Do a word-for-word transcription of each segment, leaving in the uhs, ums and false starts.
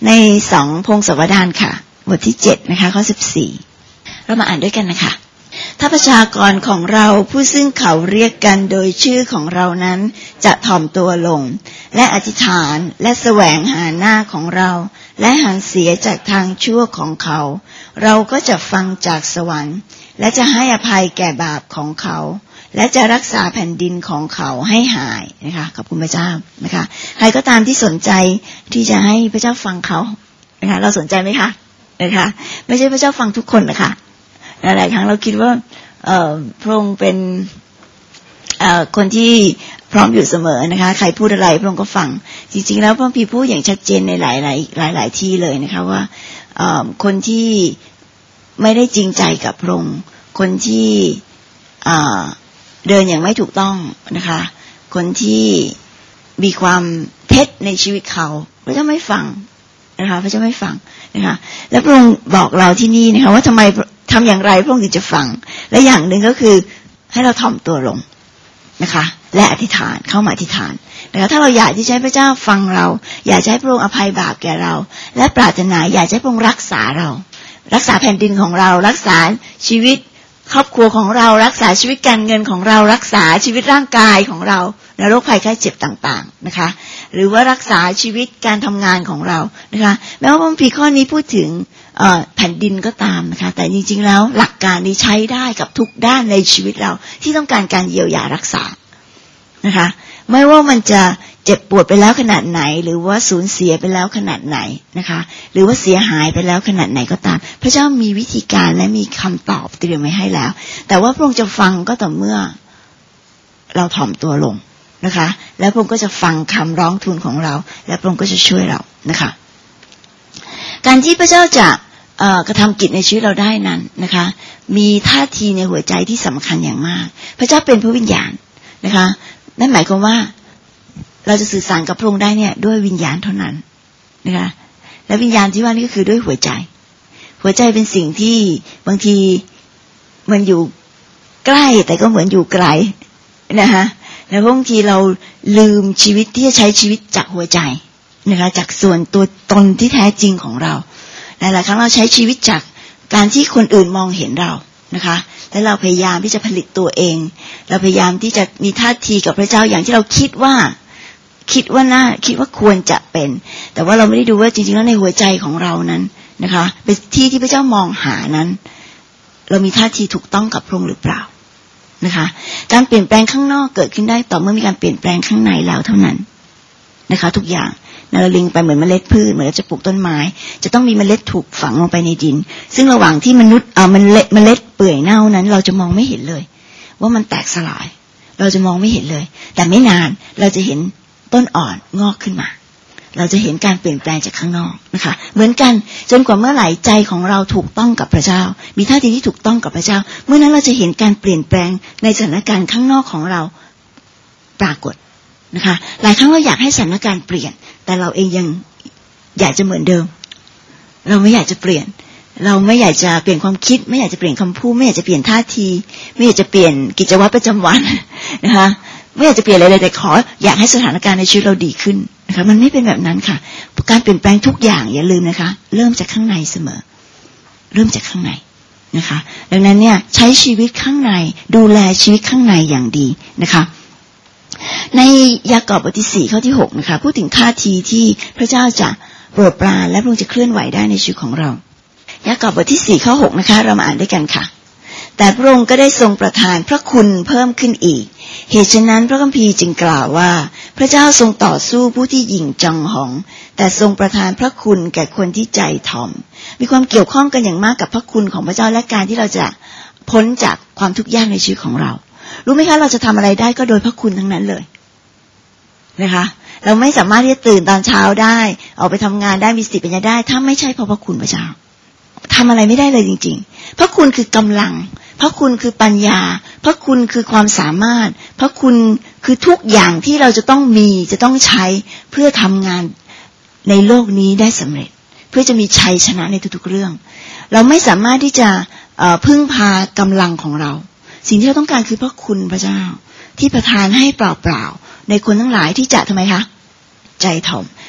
ในสองพงศาวดารค่ะบทที่เจ็ดนะคะข้อสิบสี่เรามาอ่านด้วยกันนะคะถ้าประชากรของเราผู้ซึ่งเขาเรียกกันโดยชื่อของเรานั้นจะถ่อมตัวลงและอธิษฐานและแสวงหาหน้าของเราและหันเสียจากทางชั่วของเขาเราก็จะฟังจากสวรรค์และจะให้อภัยแก่บาปของเขาและจะรักษาแผ่นดินของเขาให้หายนะคะขอบคุณพระเจ้านะคะใครก็ตามที่สนใจที่จะให้พระเจ้าฟังเขานะคะเราสนใจไหมคะนะคะไม่ใช่พระเจ้าฟังทุกคนนะคะหลายครั้งเราคิดว่าเอ่อพระองค์เป็นเอ่อคนที่พร้อมอยู่เสมอนะคะใครพูดอะไรพระองค์ก็ฟังจริงๆแล้วพระพี่พูดอย่างชัดเจนในหลายๆหลายๆที่เลยนะคะว่าเอ่อคนที่ไม่ได้จริงใจกับพระองค์คนที่เอ่อเดินอย่างไม่ถูกต้องนะคะคนที่มีความเท็จในชีวิตเขาพระเจ้าไม่ฟังนะคะพระเจ้าไม่ฟังนะคะแล้วพระองค์บอกเราที่นี่นะคะว่าทำไมทำอย่างไรพระองค์ถึงจะฟังและอย่างหนึ่งก็คือให้เราถ่อมตัวลงนะคะและอธิษฐานเข้ามาอธิษฐานนะคะถ้าเราอยากที่จะให้พระเจ้าฟังเราอยากจะให้พระองค์อภัยบาปแก่เราและปรารถนาอยากให้พระองค์รักษาเรารักษาแผ่นดินของเรารักษาชีวิตครอบครัวของเรารักษาชีวิตการเงินของเรารักษาชีวิตร่างกายของเราในโรคภัยไข้เจ็บต่างๆนะคะหรือว่ารักษาชีวิตการทำงานของเรานะคะแม้ว่าพระคัมภีร์ข้อนี้พูดถึงแผ่นดินก็ตามนะคะแต่จริงๆแล้วหลักการนี้ใช้ได้กับทุกด้านในชีวิตเราที่ต้องการการเยียวยารักษานะคะไม่ว่ามันจะเจ็บปวดไปแล้วขนาดไหนหรือว่าสูญเสียไปแล้วขนาดไหนนะคะหรือว่าเสียหายไปแล้วขนาดไหนก็ตามพระเจ้ามีวิธีการและมีคำตอบเตรียมไว้ให้แล้วแต่ว่าพระองค์จะฟังก็ต่อเมื่อเราถ่อมตัวลงนะคะแล้วพระองค์ก็จะฟังคำร้องทูลของเราและพระองค์ก็จะช่วยเรานะคะการที่พระเจ้าจะกระทำกิจในชีวิตเราได้นั้นนะคะมีท่าทีในหัวใจที่สำคัญอย่างมากพระเจ้าเป็นพระวิญญาณนะคะนั่นหมายความว่าเราจะสื่อสารกับพระองค์ได้เนี่ยด้วยวิญญาณเท่านั้นนะคะและวิญญาณที่ว่านี่ก็คือด้วยหัวใจหัวใจเป็นสิ่งที่บางทีมันอยู่ใกล้แต่ก็เหมือนอยู่ไกลนะคะแล้วบางทีเราลืมชีวิตที่จะใช้ชีวิตจากหัวใจนะคะจากส่วนตัวตนที่แท้จริงของเราหลายๆครั้งเราใช้ชีวิตจากการที่คนอื่นมองเห็นเรานะคะและเราพยายามที่จะผลิตตัวเองเราพยายามที่จะมีท่าทีกับพระเจ้าอย่างที่เราคิดว่าคิดว่าน่าคิดว่าควรจะเป็นแต่ว่าเราไม่ได้ดูว่าจริงๆแล้วในหัวใจของเรานั้นนะคะเป็นที่ที่พระเจ้ามองหานั้นเรามีท่าทีถูกต้องกับพระองค์หรือเปล่านะคะการเปลี่ยนแปลงข้างนอกเกิดขึ้นได้ต่อเมื่อมีการเปลี่ยนแปลงข้างในแล้วเท่านั้นนะคะทุกอย่างเราลิงไปเหมือนเมล็ดพืชเหมือนเราจะปลูกต้นไม้จะต้องมีเมล็ดถูกฝังลงไปในดินซึ่งระหว่างที่มนุษย์เอาเมล็ดเมล็ดเปื่อยเน่านั้นเราจะมองไม่เห็นเลยว่ามันแตกสลายเราจะมองไม่เห็นเลยแต่ไม่นานเราจะเห็นต้นอ่อนงอกขึ้นมาเราจะเห็นการเปลี่ยนแปลงจากข้างนอกนะคะเหมือนกันจนกว่าเมื่อไหร่ใจของเราถูกต้องกับพระเจ้ามีท่าทีที่ถูกต้องกับพระเจ้าเมื่อนั้นเราจะเห็นการเปลี่ยนแปลงในสถานการณ์ข้างนอกของเราปรากฏนะคะหลายครั้งเราอยากให้สถานการณ์เปลี่ยนแต่เราเองยังอยากจะเหมือนเดิมเราไม่อยากจะเปลี่ยนเราไม่อยากจะเปลี่ยนความคิดไม่อยากจะเปลี่ยนคำพูดไม่อยากจะเปลี่ยนท่าทีไม่อยากจะเปลี่ยนกิจวัตรประจำวันนะคะไม่อยากจะเปลี่ยนอะไรเลยแต่ขออยากให้สถานการณ์ในชีวิตเราดีขึ้นนะคะมันไม่เป็นแบบนั้นค่ะการเปลี่ยนแปลงทุกอย่างอย่าลืมนะคะเริ่มจากข้างในเสมอเริ่มจากข้างในนะคะดังนั้นเนี่ยใช้ชีวิตข้างในดูแลชีวิตข้างในอย่างดีนะคะในยากอบบทที่สี่ข้อที่หกนะคะพูดถึงท่าทีที่พระเจ้าจะโปรดปรานและพระองค์จะเคลื่อนไหวได้ในชีวิตของเรายากอบบทที่สี่ข้อหกนะคะเรามาอ่านด้วยกันค่ะแต่พระองค์ก็ได้ทรงประทานพระคุณเพิ่มขึ้นอีกเหตุฉะนั้นพระคัมภีร์จึงกล่าวว่าพระเจ้าทรงต่อสู้ผู้ที่หยิ่งจองหองแต่ทรงประทานพระคุณแก่คนที่ใจถ่อมมีความเกี่ยวข้องกันอย่างมากกับพระคุณของพระเจ้าและการที่เราจะพ้นจากความทุกข์ยากในชีวิตของเรารู้ไหมคะเราจะทำอะไรได้ก็โดยพระคุณทั้งนั้นเลยนะคะเราไม่สามารถที่จะตื่นตอนเช้าได้ออกไปทำงานได้มีสติปัญญาได้ถ้าไม่ใช่เพราะพระคุณพระเจ้าทำอะไรไม่ได้เลยจริงๆพระคุณคือกำลังพระคุณคือปัญญาพระคุณคือความสามารถพระคุณคือทุกอย่างที่เราจะต้องมีจะต้องใช้เพื่อทำงานในโลกนี้ได้สำเร็จเพื่อจะมีชัยชนะในทุกๆเรื่องเราไม่สามารถที่จะพึ่งพากำลังของเราสิ่งที่เราต้องการคือพระคุณพระเจ้าที่ประทานให้เปล่าๆในคนทั้งหลายที่จะทำไมคะใจถ่อม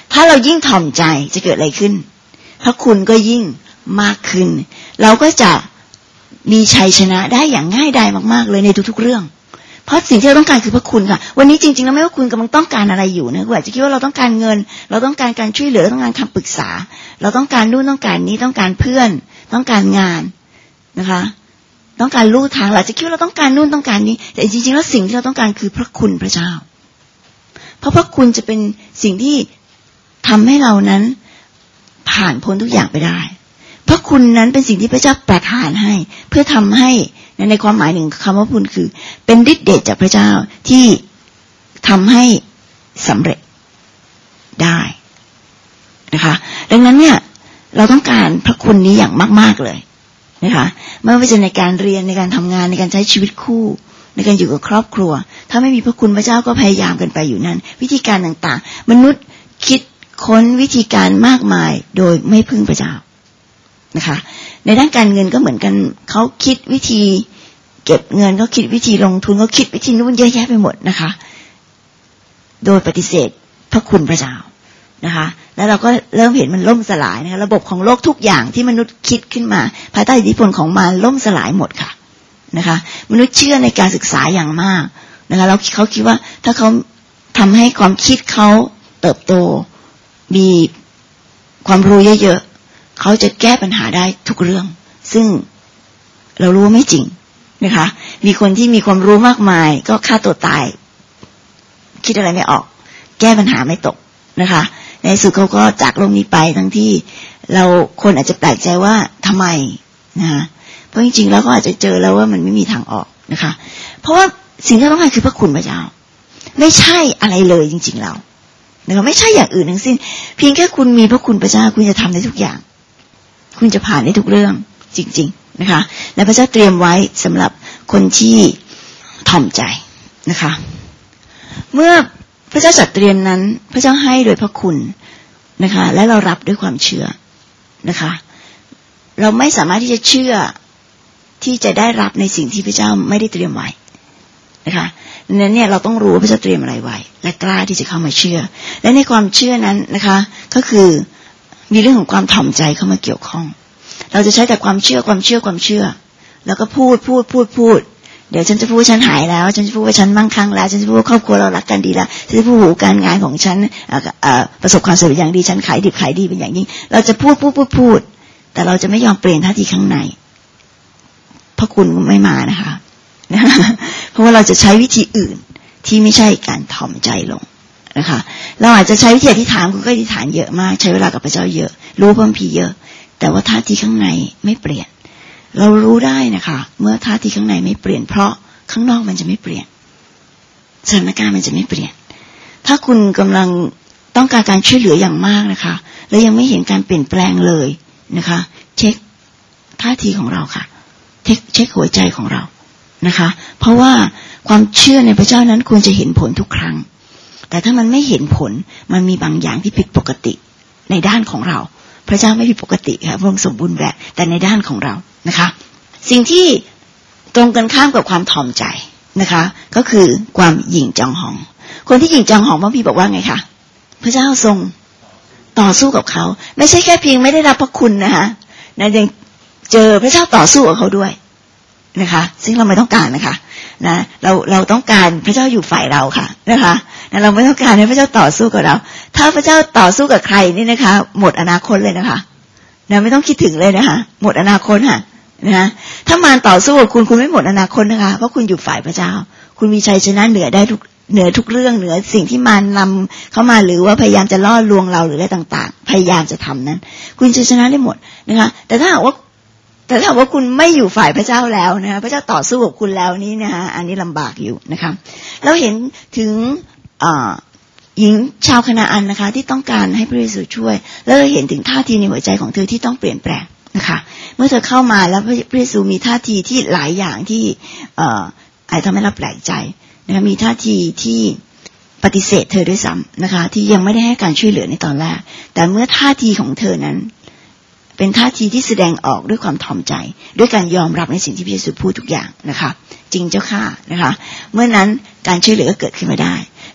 ถ้าเรายิ่งถ่อมใจจะเกิดอะไรขึ้นพระคุณก็ยิ่งมากขึ้นเราก็จะมีชัยชนะได้อย่างง่ายดายมากๆเลยในทุกๆเรื่องเพราะสิ่งที่เราต้องการคือพระคุณค่ะวันนี้จริงๆแล้วไม่ว่าคุณกำลังต้องการอะไรอยู่นะคุณอาจจะคิดว่าเราต้องการเงินเราต้องการการช่วยเหลือต้องการคำปรึกษาเราต้องการนู่นต้องการนี้ต้องการเพื่อนต้องการงานนะคะต้องการลู่ทางเราจะคิดว่าเราต้องการนู่นต้องการนี้แต่จริงๆแล้วสิ่งที่เราต้องการคือพระคุณพระเจ้าเพราะพระคุณจะเป็นสิ่งที่ทำให้เรานั้นผ่านพ้นทุกอย่างไปได้พระคุณนั้นเป็นสิ่งที่พระเจ้าประทานให้เพื่อทำให้ในความหมายหนึ่งคำว่าคุณคือเป็นฤทธิ์เดชจากพระเจ้าที่ทำให้สำเร็จได้นะคะดังนั้นเนี่ยเราต้องการพระคุณนี้อย่างมากๆเลยนะคะไม่ว่าจะในการเรียนในการทำงานในการใช้ชีวิตคู่ในการอยู่กับครอบครัวถ้าไม่มีพระคุณพระเจ้าก็พยายามกันไปอยู่นั้นวิธีการต่างๆมนุษย์คิดค้นวิธีการมากมายโดยไม่พึ่งพระเจ้านะคะในด้านการเงินก็เหมือนกันเขาคิดวิธีเก็บเงินเขาคิดวิธีลงทุนเขาคิดวิธีนู้นเยอะแยะไปหมดนะคะโดยปฏิเสธพระคุณพระเจ้านะคะแล้วเราก็เริ่มเห็นมันล่มสลายนะคะระบบของโลกทุกอย่างที่มนุษย์คิดขึ้นมาภายใต้อิทธิพลของมารล่มสลายหมดค่ะนะคะมนุษย์เชื่อในการศึกษาอย่างมากนะคะแล้วเขาคิดว่าถ้าเขาทำให้ความคิดเขาเติบโตมีความรู้เยอะๆเขาจะแก้ปัญหาได้ทุกเรื่องซึ่งเรารู้ว่าไม่จริงนะคะมีคนที่มีความรู้มากมายก็ฆ่าตัวตายคิดอะไรไม่ออกแก้ปัญหาไม่ตกนะคะในสุดเขาก็จากโลกนี้ไปทั้งที่เราคนอาจจะแปลกใจว่าทำไมนะคะเพราะจริงๆแล้วก็อาจจะเจอแล้วว่ามันไม่มีทางออกนะคะเพราะว่าสิ่งที่ต้องการคือพระคุณพระเจ้าไม่ใช่อะไรเลยจริงๆแล้วนะคะไม่ใช่อย่างอื่นทั้งสิ้นเพียงแค่คุณมีพระคุณพระเจ้าคุณจะทำได้ทุกอย่างคุณจะผ่านได้ทุกเรื่องจริงๆนะคะและพระเจ้าเตรียมไว้สำหรับคนที่ถ่อมใจนะคะเมื่อพระเจ้าจัดเตรียมนั้นพระเจ้าให้โดยพระคุณนะคะและเรารับด้วยความเชื่อนะคะเราไม่สามารถที่จะเชื่อที่จะได้รับในสิ่งที่พระเจ้าไม่ได้เตรียมไว้นะคะดังนั้นเนี่ยเราต้องรู้ว่าพระเจ้าเตรียมอะไรไว้และกล้าที่จะเข้ามาเชื่อและในความเชื่อนั้นนะคะก็คือมีเรื่องของความถ่อมใจเข้ามาเกี่ยวข้องเราจะใช้แต่ความเชื่อความเชื่อความเชื่อแล้วก็พูดพูดพูดพูดเดี๋ยวฉันจะพูดว่าฉันหายแล้วฉันจะพูดว่าฉันมั่งคั่งแล้วฉันจะพูดว่าครอบครัวเรารักกันดีแล้วฉันจะพูดว่าการงานของฉันประสบความสำเร็จอย่างดีฉันขายดิบขายดีเป็นอย่างยิ่งเราจะพูดพูดพูดพูดแต่เราจะไม่ยอมเปลี่ยนท่าทีข้างในพระคุณไม่มานะคะเพราะว่าเราจะใช้วิธีอื่นที่ไม่ใช่การถ่อมใจลงนะคะเราอาจจะใช้วิธีอธิษฐานคุณก็อธิษฐานเยอะมากใช้เวลากับพระเจ้าเยอะรู้พระคัมภีร์เยอะแต่ว่าท่าทีข้างในไม่เปลี่ยนเรารู้ได้นะคะเมื่อท่าทีข้างในไม่เปลี่ยนเพราะข้างนอกมันจะไม่เปลี่ยนสถานการณ์มันจะไม่เปลี่ยนถ้าคุณกำลังต้องการการช่วยเหลืออย่างมากนะคะแล้วยังไม่เห็นการเปลี่ยนแปลงเลยนะคะเช็คท่าทีของเราค่ะเช็คเช็คหัวใจของเรานะคะเพราะว่าความเชื่อในพระเจ้านั้นควรจะเห็นผลทุกครั้งแต่ถ้ามันไม่เห็นผลมันมีบางอย่างที่ผิดปกติในด้านของเราพระเจ้าไม่ผิดปกติค่ะพระองค์สมบูรณ์แบบแต่ในด้านของเรานะคะสิ่งที่ตรงกันข้ามกับความถ่อมใจนะคะก็คือความหยิ่งจองหองคนที่หยิ่งจองหองพระพี่บอกว่าไงคะพระเจ้าทรงต่อสู้กับเขาไม่ใช่แค่เพียงไม่ได้รับพระคุณนะคะนะยังเจอพระเจ้าต่อสู้กับเขาด้วยนะคะซึ่งเราไม่ต้องการนะคะนะเราเราต้องการพระเจ้าอยู่ฝ่ายเราค่ะนะคะนะเราไม่ต้องการให้พระเจ้าต่อสู้กับเราถ้าพระเจ้าต่อสู้กับใครนี่นะคะหมดอนาคตเลยนะคะนะไม่ต้องคิดถึงเลยนะคะหมดอนาคตค่ะนะถ้ามารต่อสู้กับคุณคุณไม่หมดอนาคตนะคะเพราะคุณอยู่ฝ่ายพระเจ้าคุณมีชัยชนะเหนือได้ทุกเหนือทุกเรื่องเหนือสิ่งที่มารนำเข้ามาหรือว่าพยายามจะล่อลวงเราหรืออะไรต่างๆพยายามจะทำนั้นคุณจะชนะได้หมดนะคะแต่ถ้าหากว่าแต่ถ้าว่าคุณไม่อยู่ฝ่ายพระเจ้าแล้วนะคะพระเจ้าต่อสู้กับคุณแล้วนี่นะคะอันนี้ลำบากอยู่นะคะเราเห็นถึงหญิงชาวคณาอันนะคะที่ต้องการให้พระเยซูช่วยแล้วเราเห็นถึงท่าทีในหัวใจของเธอที่ต้องเปลี่ยนแปลงนะคะเมื่อเธอเข้ามาแล้วพระเยซูมีท่าทีที่หลายอย่างที่อาจทำให้เราแปลกใจนะคะมีท่าทีที่ปฏิเสธเธอด้วยซ้ำนะคะที่ยังไม่ได้ให้การช่วยเหลือในตอนแรกแต่เมื่อท่าทีของเธอนั้นเป็นท่าทีที่แสดงออกด้วยความถ่อมใจด้วยการยอมรับในสิ่งที่พระเยซูพูดทุกอย่างนะคะจริงเจ้าข้านะคะเมื่อนั้นการช่วยเหลือก็เกิดขึ้นมาได้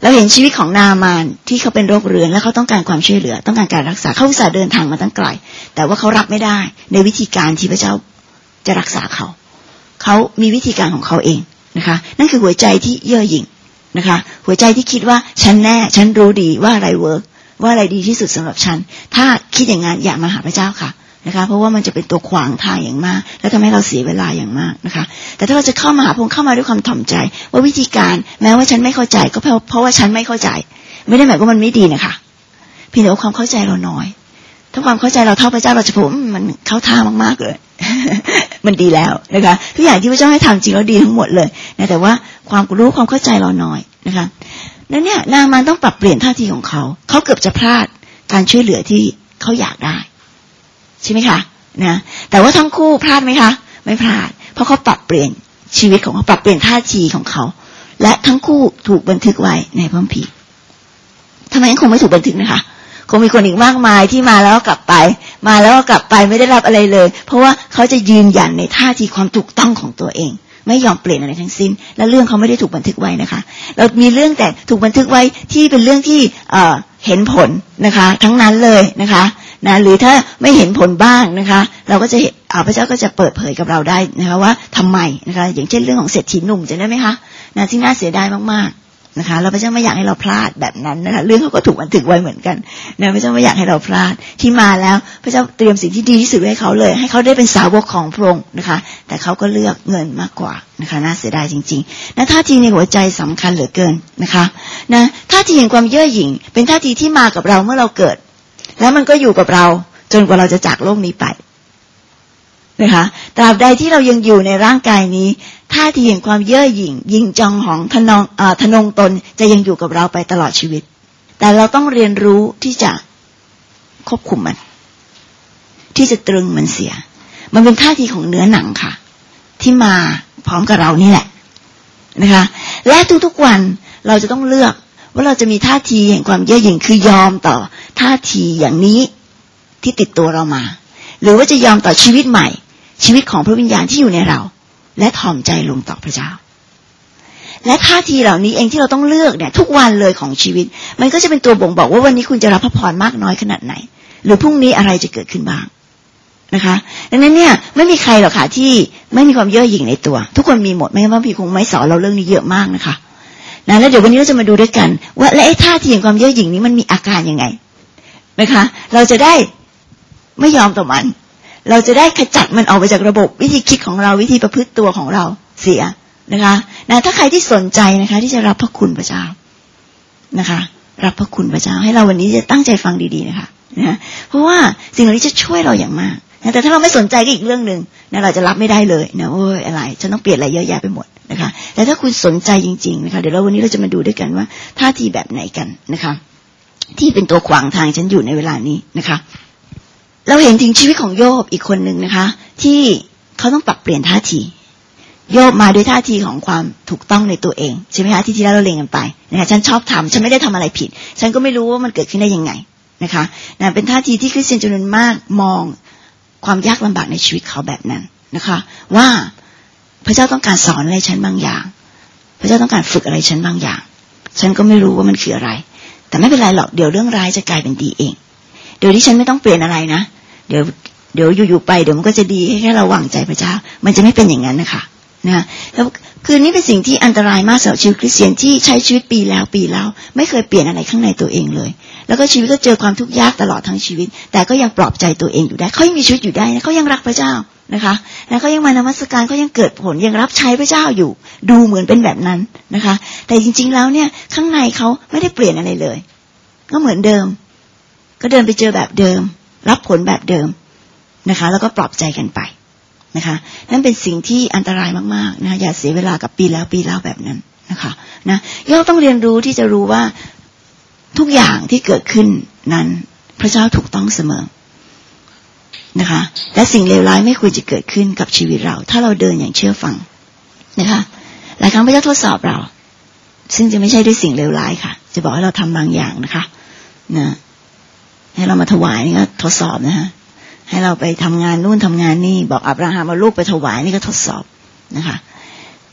เราเห็นชีวิตของนามานที่เขาเป็นโรคเรื้อนแล้วเขาต้องการความช่วยเหลือต้องการการรักษาเขาอุตส่าห์เดินทางมาตั้งไกลแต่ว่าเขารับไม่ได้ในวิธีการที่พระเจ้าจะรักษาเขาเขามีวิธีการของเขาเองนะคะนั่นคือหัวใจที่เย่อหยิ่งนะคะหัวใจที่คิดว่าฉันแน่ฉันรู้ดีว่าอะไรเวิร์กว่าอะไรดีที่สุดสำหรับฉันถ้าคิดอย่างนั้นอย่ามาหาพระเจ้าค่ะนะคะเพราะว่ามันจะเป็นตัวขวางทางอย่างมากและทำให้เราเสียเวลาอย่างมากนะคะแต่ถ้าเราจะเข้ามาหาพระองค์เข้ามาด้วยความถ่อมใจว่าวิธีการแม้ว่าฉันไม่เข้าใจก็เพราะเพราะว่าฉันไม่เข้าใจไม่ได้หมายว่ามันไม่ดีนะคะเพียงแต่ว่าความเข้าใจเราน้อยถ้าความเข้าใจเราเท่าพระเจ้าเราจะผมมันเข้าท่ามากๆเลย มันดีแล้วนะคะทุกอย่างที่พระเจ้าให้ทำจริงแล้วดีทั้งหมดเลยนะแต่ว่าความรู้ความเข้าใจเราน้อยนะคะนั้นเนี่ยนางมันต้องปรับเปลี่ยนท่าทีของเขาเขาเกือบจะพลาดการช่วยเหลือที่เขาอยากได้ใช่ไหมคะนะแต่ว่าทั้งคู่พลาดไหมคะไม่พลาดเพราะเขาปรับเปลี่ยนชีวิตของเขาปรับเปลี่ยนท่าทีของเขาและทั้งคู่ถูกบันทึกไว้ในพระคัมภีร์ทำไมคงไม่ถูกบันทึกนะคะคงมีคนอีกมากมายที่มาแล้วกลับไปมาแล้วกลับไปไม่ได้รับอะไรเลยเพราะว่าเขาจะยืนหยันในท่าทีความถูกต้องของตัวเองไม่ยอมเปลี่ยนอะไรทั้งสิ้นและเรื่องเขาไม่ได้ถูกบันทึกไว้นะคะเรามีเรื่องแต่ถูกบันทึกไว้ที่เป็นเรื่องที่เอ่อเห็นผลนะคะทั้งนั้นเลยนะคะนะหรือถ้าไม่เห็นผลบ้างนะคะเราก็จะพระเจ้าก็จะเปิดเผยกับเราได้นะคะว่าทำไมนะคะอย่างเช่นเรื่องของเศรษฐีหนุ่มจำได้ไหมคะนะที่น่าเสียดายมากๆนะคะเราพระเจ้าไม่อยากให้เราพลาดแบบนั้นนะคะเรื่องเขาก็ถูกบันทึกไว้เหมือนกันนะพระเจ้าไม่อยากให้เราพลาดที่มาแล้วพระเจ้าเตรียมสิ่งที่ดีที่สุดให้เขาเลยให้เขาได้เป็นสาวกของพระองค์นะคะแต่เขาก็เลือกเงินมากกว่านะคะน่าเสียดายจริงๆนะท่าทีในหัวใจสำคัญเหลือเกินนะคะนะท่าทีแห่งความเย่อหยิ่งเป็นท่าทีที่มากับเราเมื่อเราเกิดแล้วมันก็อยู่กับเราจนกว่าเราจะจากโลกนี้ไปนะคะตราบใดที่เรายังอยู่ในร่างกายนี้ท่าทีแห่งความเย่อหยิ่งยิงจองหองทนงเอ่อทนงตนจะยังอยู่กับเราไปตลอดชีวิตแต่เราต้องเรียนรู้ที่จะควบคุมมันที่จะตรึงมันเสียมันเป็นท่าทีของเนื้อหนังค่ะที่มาพร้อมกับเรานี่แหละนะคะและทุกๆวันเราจะต้องเลือกว่าเราจะมีท่าทีแห่งความเย่อหยิ่งคือยอมต่อท่าทีอย่างนี้ที่ติดตัวเรามาหรือว่าจะยอมต่อชีวิตใหม่ชีวิตของพระวิญญาณที่อยู่ในเราและถ่อมใจลงต่อพระเจ้าและท่าทีเหล่านี้เองที่เราต้องเลือกเนี่ยทุกวันเลยของชีวิตมันก็จะเป็นตัวบ่งบอกว่าวันนี้คุณจะรับพระพรมากน้อยขนาดไหนหรือพรุ่งนี้อะไรจะเกิดขึ้นบ้างนะคะดังนั้นเนี่ยไม่มีใครหรอกค่ะที่ไม่มีความเย่อหยิ่งในตัวทุกคนมีหมดไม่งั้นพระพี่คงไม่สอนเราเรื่องนี้เยอะมากนะคะนะแล้วเดี๋ยววันนี้เราจะมาดูด้วยกันว่าและไอ้ท่าทีแห่งความเย่อหยิ่งนี้มันมีอาการยังไงนะคะเราจะได้ไม่ยอมต่อมันเราจะได้ขจัดมันออกไปจากระบบวิธีคิดของเราวิธีประพฤติตัวของเราเสียนะคะนะถ้าใครที่สนใจนะคะที่จะรับพระคุณพระเจ้านะคะรับพระคุณพระเจ้าให้เราวันนี้จะตั้งใจฟังดีๆนะคะนะเพราะว่าสิ่งเหล่านี้จะช่วยเราอย่างมากนะแต่ถ้าเราไม่สนใจก็อีกเรื่องนึงนะเราจะรับไม่ได้เลยนะโอ้ยอะไรฉันต้องเปลี่ยนอะไรเยอะแยะไปหมดนะคะแต่ถ้าคุณสนใจจริงๆนะคะเดี๋ยวเราวันนี้เราจะมาดูด้วยกันว่าท่าทีแบบไหนกันนะคะที่เป็นตัวขวางทางฉันอยู่ในเวลานี้นะคะเราเห็นถึงชีวิตของโยบอีกคนนึงนะคะที่เขาต้องปรับเปลี่ยนท่าทีโยบมาด้วยท่าทีของความถูกต้องในตัวเองใช่ไหมคะที่ที่แล้วเราเรียนกันไปนะคะฉันชอบทำฉันไม่ได้ทำอะไรผิดฉันก็ไม่รู้ว่ามันเกิดขึ้นได้ยังไงนะคะนะเป็นท่าทีที่คริสเตียนจำนวนมากมองความยากลำบากในชีวิตเขาแบบนั้นนะคะว่าพระเจ้าต้องการสอนอะไรฉันบางอย่างพระเจ้าต้องการฝึกอะไรฉันบางอย่างฉันก็ไม่รู้ว่ามันคืออะไรแต่ไม่เป็นไรหรอกเดี๋ยวเรื่องร้ายจะกลายเป็นดีเองเดี๋ยวที่ฉันไม่ต้องเปลี่ยนอะไรนะเดี๋ยวเดี๋ยวอยู่ๆไปเดี๋ยวมันก็จะดีแค่เราวางใจพระเจ้ามันจะไม่เป็นอย่างนั้นนะคะนะแล้วคือนี่เป็นสิ่งที่อันตรายมากสำหรับชีวิตคริสเตียนที่ใช้ชีวิตปีแล้วปีแล้วไม่เคยเปลี่ยนอะไรข้างในตัวเองเลยแล้วก็ชีวิตก็เจอความทุกข์ยากตลอดทั้งชีวิตแต่ก็ยังปลอบใจตัวเองอยู่ได้เขายังมีชีวิตอยู่ได้นะเขายังรักพระเจ้านะคะแล้วเขายังมานมัสการเขายังเกิดผลยังรับใช้พระเจ้าอยู่ดูเหมือนเป็นแบบนั้นนะคะแต่จริงๆแล้วเนี่ยข้างในเขาไม่ได้เปลี่ยนอะไรเลยก็เหมือนเดิมก็เดินไปเจอแบบเดิมรับผลแบบเดิมนะคะแล้วก็ปลอบใจกันไปนะคะนั่นเป็นสิ่งที่อันตรายมากๆนะอย่าเสียเวลากับปีแล้วปีแล้วแบบนั้นนะคะนะโยบต้องเรียนรู้ที่จะรู้ว่าทุกอย่างที่เกิดขึ้นนั้นพระเจ้าถูกต้องเสมอนะคะและสิ่งเลวร้ายไม่ควรจะเกิดขึ้นกับชีวิตเราถ้าเราเดินอย่างเชื่อฟังนะคะหลายครั้งพระเจ้าทดสอบเราซึ่งจะไม่ใช่ด้วยสิ่งเลวร้ายค่ะจะบอกให้เราทำบางอย่างนะคะนะให้เรามาถวายนี่ก็ทดสอบนะฮะให้เราไปทำงานนู่นทำงานนี่บอกอับราฮัมเอาลูกไปถวายนี่ก็ทดสอบนะคะ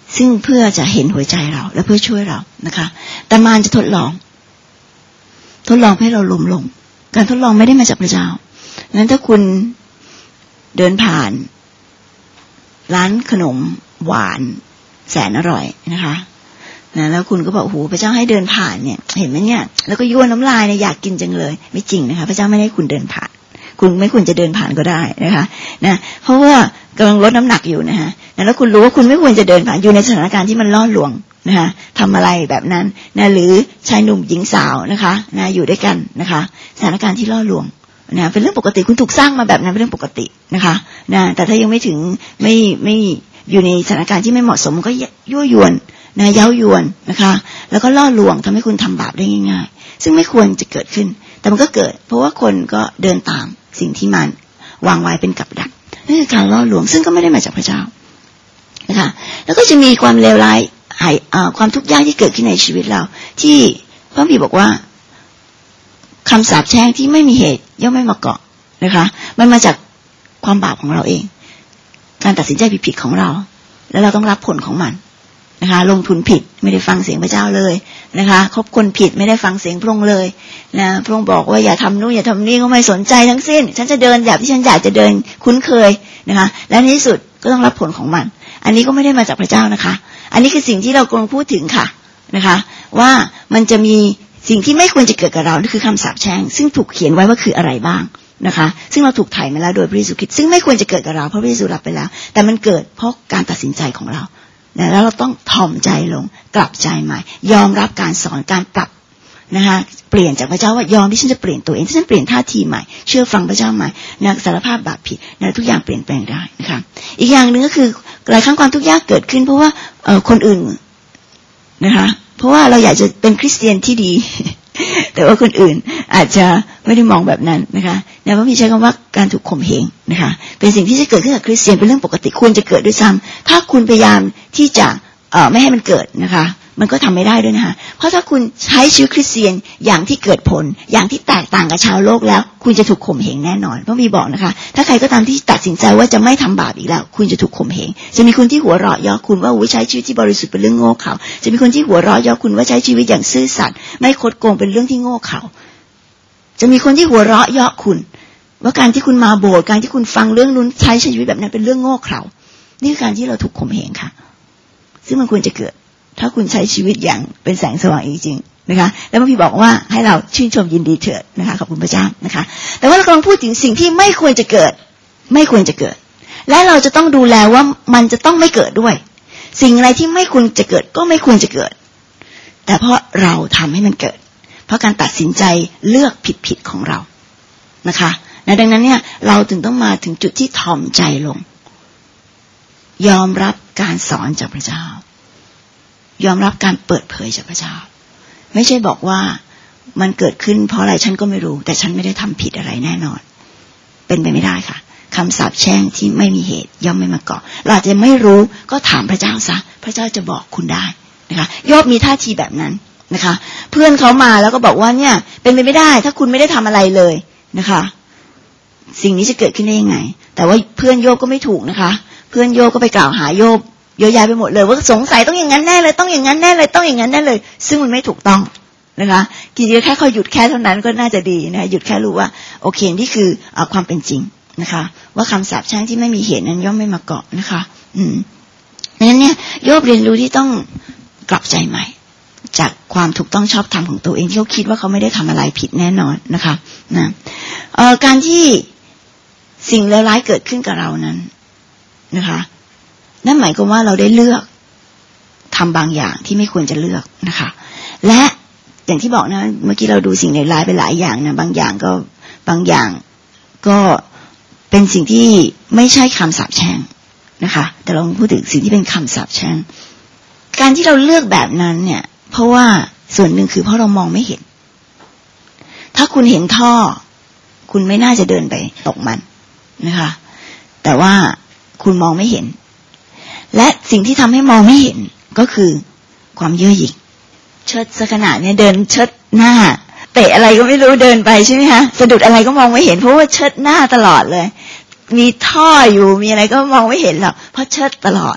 ซึ่งเพื่อจะเห็นหัวใจเราและเพื่อช่วยเรานะคะแต่มารจะทดลองทดลองให้เราล้มลงการทดลองไม่ได้มาจากพระเจ้างั้นถ้าคุณเดินผ่านร้านขนมหวานแสนอร่อยนะคะนะแล้วคุณก็บอกโอ้โหพระเจ้าให้เดินผ่านเนี่ยเห็นไหมเนี่ยแล้วก็ยั่วน้ำลายเนี่ยอยากกินจังเลยไม่จริงนะคะพระเจ้าไม่ได้คุณเดินผ่านคุณไม่ควรจะเดินผ่านก็ได้นะคะนะเพราะว่ากำลังลดน้ำหนักอยู่นะฮะแล้วคุณรู้ว่าคุณไม่ควรจะเดินผ่านอยู่ในสถานการณ์ที่มันล่อลวงนะคะทำอะไรแบบนั้นนะหรือชายหนุ่มหญิงสาวนะคะนะอยู่ด้วยกันนะคะสถานการณ์ที่ล่อลวงนะเป็นเรื่องปกติคุณถูกสร้างมาแบบนั้นเป็นเรื่องปกตินะคะนะแต่ถ้ายังไม่ถึงไม่ไม่อยู่ในสถานการณ์ที่ไม่เหมาะสมก็ยั่วยวนนะเย้ายวนนะคะแล้วก็ล่อลวงทำให้คุณทำบาปได้ง่ายๆซึ่งไม่ควรจะเกิดขึ้นแต่มันก็เกิดเพราะว่าคนก็เดินตามสิ่งที่มันวางไว้เป็นกับดักนี่คือการล่อลวงซึ่งก็ไม่ได้มาจากพระเจ้านะคะแล้วก็จะมีความเลวร้ายหายความทุกข์ยากที่เกิดขึ้นในชีวิตเราที่พระบิดาบอกว่าคำสาปแช่งที่ไม่มีเหตุย่อมไม่มาเกาะนะคะมันมาจากความบาปของเราเองการตัดสินใจผิดๆของเราแล้วเราต้องรับผลของมันนะคะลงทุนผิดไม่ได้ฟังเสียงพระเจ้าเลยนะคะคบคนผิดไม่ได้ฟังเสียงพระองค์เลยนะพระองค์บอกว่าอย่าทำนู่นอย่าทำนี่ก็ไม่สนใจทั้งสิ้นฉันจะเดินแบบที่ฉันอยากจะเดินคุ้นเคยนะคะและในที่สุดก็ต้องรับผลของมันอันนี้ก็ไม่ได้มาจากพระเจ้านะคะอันนี้คือสิ่งที่เรากำลังพูดถึงค่ะนะคะว่ามันจะมีสิ่งที่ไม่ควรจะเกิดกับเรานี่คือคำสาปแช่งซึ่งถูกเขียนไว้ว่าคืออะไรบ้างนะคะซึ่งเราถูกไถ่มาแล้วโดยพระเยซูคริสต์ซึ่งไม่ควรจะเกิดกับเราเพราะพระเยซูรับไปแล้วแต่มันเกิดเพราะการตัดสินใจของเราแล้วเราต้องถ่อมใจลงกลับใจใหม่ยอมรับการสอนการปรับนะคะเปลี่ยนจากพระเจ้าว่ายอมที่ฉันจะเปลี่ยนตัวเองที่ฉันเปลี่ยนท่าทีใหม่เชื่อฟังพระเจ้าใหม่นะสารภาพบาปผิดนะทุกอย่างเปลี่ยนแปลงได้นะคะอีกอย่างนึงก็คือหลายครั้งความทุกข์ยากเกิดขึ้นเพราะว่าเอ่อคนอื่นนะคะเพราะว่าเราอยากจะเป็นคริสเตียนที่ดีแต่ว่าคนอื่นอาจจะไม่ได้มองแบบนั้นนะคะนะพระพี่ใช้คำว่าการถูกข่มเหงนะคะเป็นสิ่งที่จะเกิดขึ้นกับคริสเตียนเป็นเรื่องปกติควรจะเกิดด้วยซ้ำถ้าคุณพยายามที่จะเอ่อไม่ให้มันเกิดนะคะมันก็ทำไม่ได้ด้วยนะคะเพราะถ้าคุณใช้ชีวิตคริสเตียนอย่างที่เกิดผลอย่างที่แตกต่างกับชาวโลกแล้วคุณจะถูกข่มเหงแน่นอนพระพี่บอกนะคะถ้าใครก็ตามที่ตัดสินใจว่าจะไม่ทำบาปอีกแล้วคุณจะถูกข่มเหงจะมีคนที่หัวเราะเยาะคุณว่าใช้ชีวิตที่บริสุทธิ์เป็นเรื่องโง่เขลาจะมีคนที่หัวเราะเยาะคุณว่าใช้ชีวิตอย่างซื่อสัตย์ไม่คดโกงเป็นเรื่องที่โง่เขลาจะมีคนที่หัวเราะเยาะคุณว่าการที่คุณมาโบสถ์การที่คุณฟังเรื่องนู้นใช้ชีวิตแบบนั้นเป็นเรื่องโง่เขลานี่คือการที่เราถูกข่มเหงค่ะซึ่งมันควรจะเกิดถ้าคุณใช้ชีวิตอย่างเป็นแสงสว่างจริงๆนะคะแล้วพระพี่บอกว่าให้เราชื่นชมยินดีเถิดนะคะขอบคุณพระเจ้านะคะแต่ว่าเรากำลังพูดถึงสิ่งที่ไม่ควรจะเกิดไม่ควรจะเกิดและเราจะต้องดูแลว่ามันจะต้องไม่เกิดด้วยสิ่งอะไรที่ไม่ควรจะเกิดก็ไม่ควรจะเกิดแต่เพราะเราทำให้มันเกิดเพราะการตัดสินใจเลือกผิดๆของเรานะคะดังนั้นเนี่ยเราถึงต้องมาถึงจุดที่ถ่อมใจลงยอมรับการสอนจากพระเจ้ายอมรับการเปิดเผยจากพระเจ้าไม่ใช่บอกว่ามันเกิดขึ้นเพราะอะไรฉันก็ไม่รู้แต่ฉันไม่ได้ทำผิดอะไรแน่นอนเป็นไปไม่ได้ค่ะคำสาปแช่งที่ไม่มีเหตุย่อมไม่มาเกาะเราอาจจะไม่รู้ก็ถามพระเจ้าซะพระเจ้าจะบอกคุณได้นะคะโยบมีท่าทีแบบนั้นนะคะเพื่อนเขามาแล้วก็บอกว่าเนี่ยเป็นไปไม่ได้ถ้าคุณไม่ได้ทำอะไรเลยนะคะสิ่งนี้จะเกิดขึ้นได้ยังไงแต่ว่าเพื่อนโยบก็ไม่ถูกนะคะเพื่อนโยบก็ไปกล่าวหาโยบเยอะแยะไปหมดเลยว่าสงสัยต้องอย่างนั้นแน่เลยต้องอย่างนั้นแน่เลยต้องอย่างนั้นแน่เลยซึ่งมันไม่ถูกต้องนะคะกินแค่ค่อยหยุดแค่เท่านั้นก็น่าจะดีนะหยุดแค่รู้ว่าโอเคนี่คือเอาความเป็นจริงนะคะว่าคำสาปแช่งที่ไม่มีเหตุนั้นย่อมไม่มาเกาะนะคะอืมดังนั้นเนี่ยโยบเรียนรู้ที่ต้องกลับใจใหม่จากความถูกต้องชอบธรรมของตัวเองที่เขาคิดว่าเขาไม่ได้ทำอะไรผิดแน่นอนนะคะนะเอ่อการที่สิ่งเลวร้ายเกิดขึ้นกับเรานั้นนะคะนั่นหมายความว่าเราได้เลือกทำบางอย่างที่ไม่ควรจะเลือกนะคะและอย่างที่บอกนะเมื่อกี้เราดูสิ่งเลวร้ายไปหลายอย่างนะบางอย่างก็บางอย่างก็เป็นสิ่งที่ไม่ใช่คำสาปแช่งนะคะแต่เราพูดถึงสิ่งที่เป็นคำสาปแช่งการที่เราเลือกแบบนั้นเนี่ยเพราะว่าส่วนหนึ่งคือเพราะเรามองไม่เห็นถ้าคุณเห็นท่อคุณไม่น่าจะเดินไปตกมันนะคะแต่ว่าคุณมองไม่เห็นและสิ่งที่ทำให้มองไม่เห็นก็คือความเย่อหยิ่งเชิดสักขนาดเนี่ยเดินเชิดหน้าเตะอะไรก็ไม่รู้เดินไปใช่ไหมคะสะดุดอะไรก็มองไม่เห็นเพราะว่าเชิดหน้าตลอดเลยมีท่ออยู่มีอะไรก็มองไม่เห็นหรอกเพราะเชิดตลอด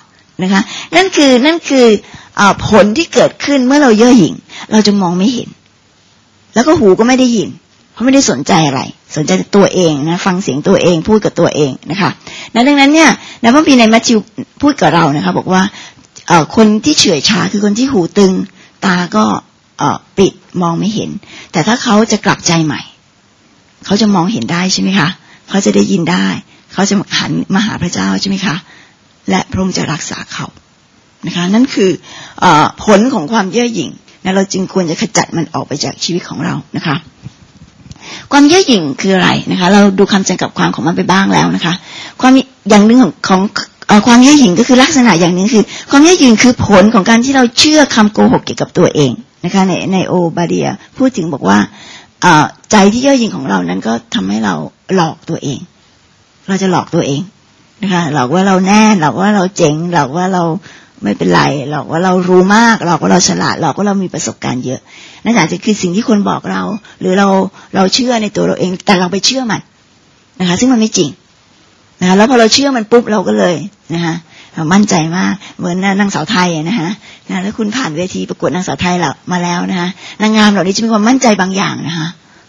นะคะนั่นคือนั่นคือผลที่เกิดขึ้นเมื่อเราเย่อหยิ่งเราจะมองไม่เห็นแล้วก็หูก็ไม่ได้ยินเพราะไม่ได้สนใจอะไรสนใจแต่ตัวเองนะฟังเสียงตัวเองพูดกับตัวเองนะคะดังนั้นเนี่ยในพระคัมภีร์ในมัทธิวพูดกับเรานะคะบอกว่าคนที่เฉื่อยชาคือคนที่หูตึงตาก็ปิดมองไม่เห็นแต่ถ้าเขาจะกลับใจใหม่เขาจะมองเห็นได้ใช่ไหมคะเขาจะได้ยินได้เขาจะหันมาหาพระเจ้าใช่ไหมคะและพระองค์จะรักษาเขานะคะนั่นคือผลของความเย่อหยิ่งนะเราจึงควรจะขจัดมันออกไปจากชีวิตของเรานะคะความเย่อหยิ่งคืออะไรนะคะเราดูคำจำกัดความของมันไปบ้างแล้วนะคะความอย่างหนึ่งของของความเย่อหยิ่งก็คือลักษณะอย่างหนึ่งคือความเย่อหยิ่งคือผลของการที่เราเชื่อคำโกหกเกี่ยวกับตัวเองนะคะในในโอบาเดียพูดถึงบอกว่าใจที่เย่อหยิ่งของเรานั้นก็ทำให้เราหลอกตัวเองเราจะหลอกตัวเองนะคะหลอกว่าเราแน่หลอกว่าเราเจ๋งหลอกว่าเราไม่เป็นไรหลอกว่าเรารู้มากหลอกว่าเราฉลาดหลอกว่าเรามีประสบการณ์เยอะนั่นอาจจะคือสิ่งที่คนบอกเราหรือเราเราเชื่อในตัวเราเองแต่เราไปเชื่อมันนะคะซึ่งมันไม่จริงนะคะแล้วพอเราเชื่อมันปุ๊บเราก็เลยนะคะเรามั่นใจมากเหมือนนางสาวไทยนะคะนะแล้วคุณผ่านเวทีประกวดนางสาวไทยเรามาแล้วนะคะนางงามเหล่านี้จะมีความมั่นใจบางอย่างนะคะ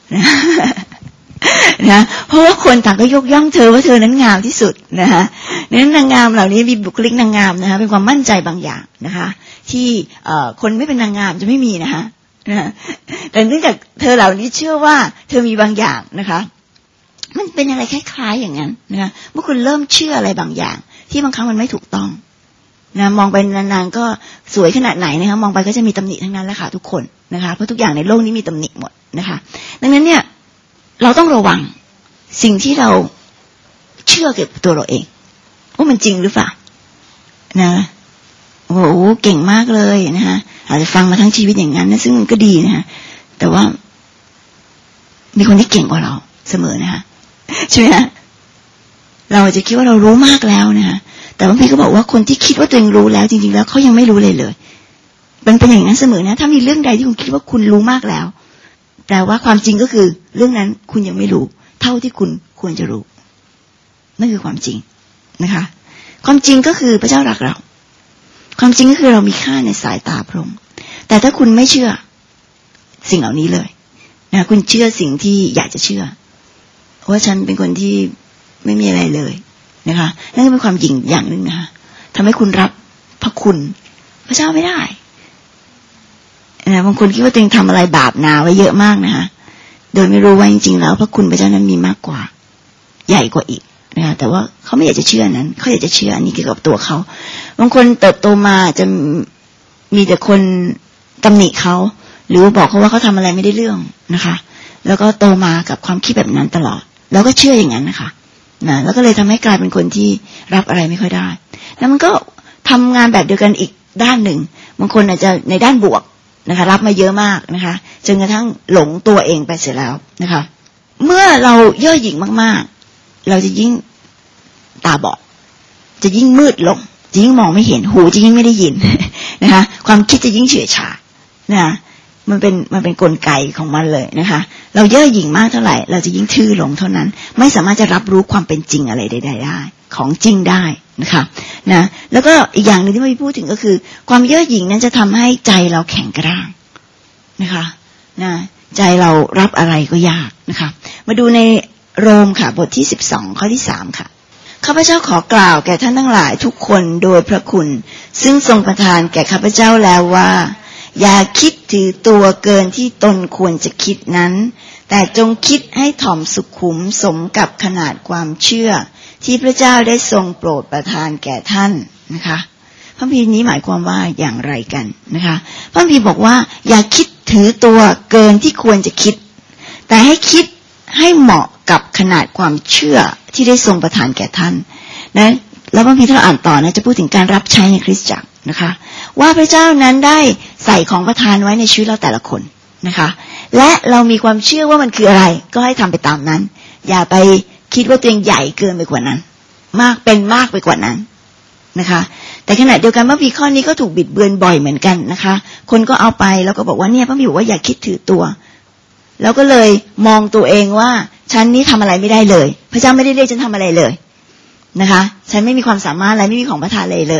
นะเพราะว่าคนต่างก็ยกย่องเธอว่าเธอนั้นงามที่สุดนะคะนั้นนางงามเหล่านี้มีบุคลิกนางงามนะคะเป็นความมั่นใจบางอย่างนะคะที่คนไม่เป็นนางงามจะไม่มีนะคะนะแต่เนื่องจากเธอเหล่านี้เชื่อว่าเธอมีบางอย่างนะคะมันเป็นอะไรคล้ายๆอย่างนั้นนะคะเมื่อคุณเริ่มเชื่ออะไรบางอย่างที่บางครั้งมันไม่ถูกต้องนะมองไปนานๆก็สวยขนาดไหนนะคะมองไปก็จะมีตำหนิทั้งนั้นแหละค่ะทุกคนนะคะเพราะทุกอย่างในโลกนี้มีตำหนิหมดนะคะดังนั้นเนี่ยเราต้องระวังสิ่งที่เราเชื่อเกี่ยวกับตัวเราเองว่ามันจริงหรือเปล่านะโอ้โหเก่งมากเลยนะคะอาจจะฟังมาทั้งชีวิตอย่างนั้นนะซึ่งมันก็ดีนะคะแต่ว่ามีคนที่เก่งกว่าเราเสมอนะคะใช่ไหมฮะเราจะคิดว่าเรารู้มากแล้วนะคะแต่บางทีก็บอกว่าคนที่คิดว่าตัวเองรู้แล้วจริงๆแล้วเขายังไม่รู้เลยเลยมันเป็นอย่างนั้นเสมอนะถ้ามีเรื่องใดที่คุณคิดว่าคุณรู้มากแล้วแต่ว่าความจริงก็คือเรื่องนั้นคุณยังไม่รู้เท่าที่คุณควรจะรู้นั่นคือความจริงนะคะความจริงก็คือพระเจ้ารักเราความจริงก็คือเรามีค่าในสายตาพระองค์แต่ถ้าคุณไม่เชื่อสิ่งเหล่านี้เลยนะคุณเชื่อสิ่งที่อยากจะเชื่อว่าฉันเป็นคนที่ไม่มีอะไรเลยนะคะนั่นก็เป็นความหยิ่งอย่างหนึ่งนะคะทำให้คุณรับพระคุณพระเจ้าไม่ได้นะบางคนคิดว่าตัวเองทำอะไรบาปนาไว้เยอะมากนะคะโดยไม่รู้ว่าจริงๆแล้วพระคุณพระเจ้านั้นมีมากกว่าใหญ่กว่าอีกนะคะแต่ว่าเขาไม่อยากจะเชื่อนั้นเขาอยากจะเชื่ออันนี้เกี่ยวกับตัวเขาบางคนเติบโตมาจะมีแต่คนตำหนิเขาหรือบอกเขาว่าเขาทำอะไรไม่ได้เรื่องนะคะแล้วก็โตมากับความคิดแบบนั้นตลอดแล้วก็เชื่ออย่างนั้นนะคะนะแล้วก็เลยทำให้กลายเป็นคนที่รับอะไรไม่ค่อยได้แล้วมันก็ทำงานแบบเดียวกันอีกด้านหนึ่งบางคนอาจจะในด้านบวกนะคะรับมาเยอะมากนะคะจนกระทั่งหลงตัวเองไปเสียแล้วนะคะเมื่อเราเย่อหยิ่งมากๆเราจะยิ่งตาบอดจะยิ่งมืดลงจะยิ่งมองไม่เห็นหูจะยิ่งไม่ได้ยินนะคะความคิดจะยิ่งเฉื่อยชานะมันเป็นมันเป็นกลไกของมันเลยนะคะเราเย่อหยิ่งมากเท่าไหร่เราจะยิ่งทื่อลงเท่านั้นไม่สามารถจะรับรู้ความเป็นจริงอะไรใดๆได้ของจริงได้นะคะนะแล้วก็อีกอย่างนึงที่พี่พูดถึงก็คือความเย่อหยิ่งนั้นจะทำให้ใจเราแข็งกร้างนะคะนะใจเรารับอะไรก็ยากนะคะมาดูในโรมค่ะบทที่สิบสองข้อที่สามค่ะข้าพเจ้าขอกล่าวแก่ท่านทั้งหลายทุกคนโดยพระคุณซึ่งทรงประทานแก่ข้าพเจ้าแล้วว่าอย่าคิดถือตัวเกินที่ตนควรจะคิดนั้นแต่จงคิดให้ถ่อมสุขุมสมกับขนาดความเชื่อที่พระเจ้าได้ทรงโปรดประทานแก่ท่านนะคะพระคัมภีร์นี้หมายความว่าอย่างไรกันนะคะพระคัมภีร์บอกว่าอย่าคิดถือตัวเกินที่ควรจะคิดแต่ให้คิดให้เหมาะกับขนาดความเชื่อที่ได้ทรงประทานแก่ท่านนะแล้วพระคัมภีร์ที่เราอ่านต่อนะจะพูดถึงการรับใช้ในคริสตจักรนะคะว่าพระเจ้านั้นได้ใส่ของประทานไว้ในชีวิตเราแต่ละคนนะคะและเรามีความเชื่อว่ามันคืออะไรก็ให้ทำไปตามนั้นอย่าไปคิดว่าตัวเองใหญ่เกินไปกว่านั้นมากเป็นมากไปกว่านั้นนะคะแต่ขณะเดียวกันพระคัมภีร์ข้อนี้ก็ถูกบิดเบือนบ่อยเหมือนกันนะคะคนก็เอาไปแล้วก็บอกว่าเนี่ยพระคัมภีร์บอกว่าอย่าคิดถือตัวแล้วก็เลยมองตัวเองว่าฉันนี่ทำอะไรไม่ได้เลยพระเจ้าไม่ได้เรียกฉันทำอะไรเลยนะคะฉันไม่มีความสามารถอะไรไม่มีของประทานเลยเลย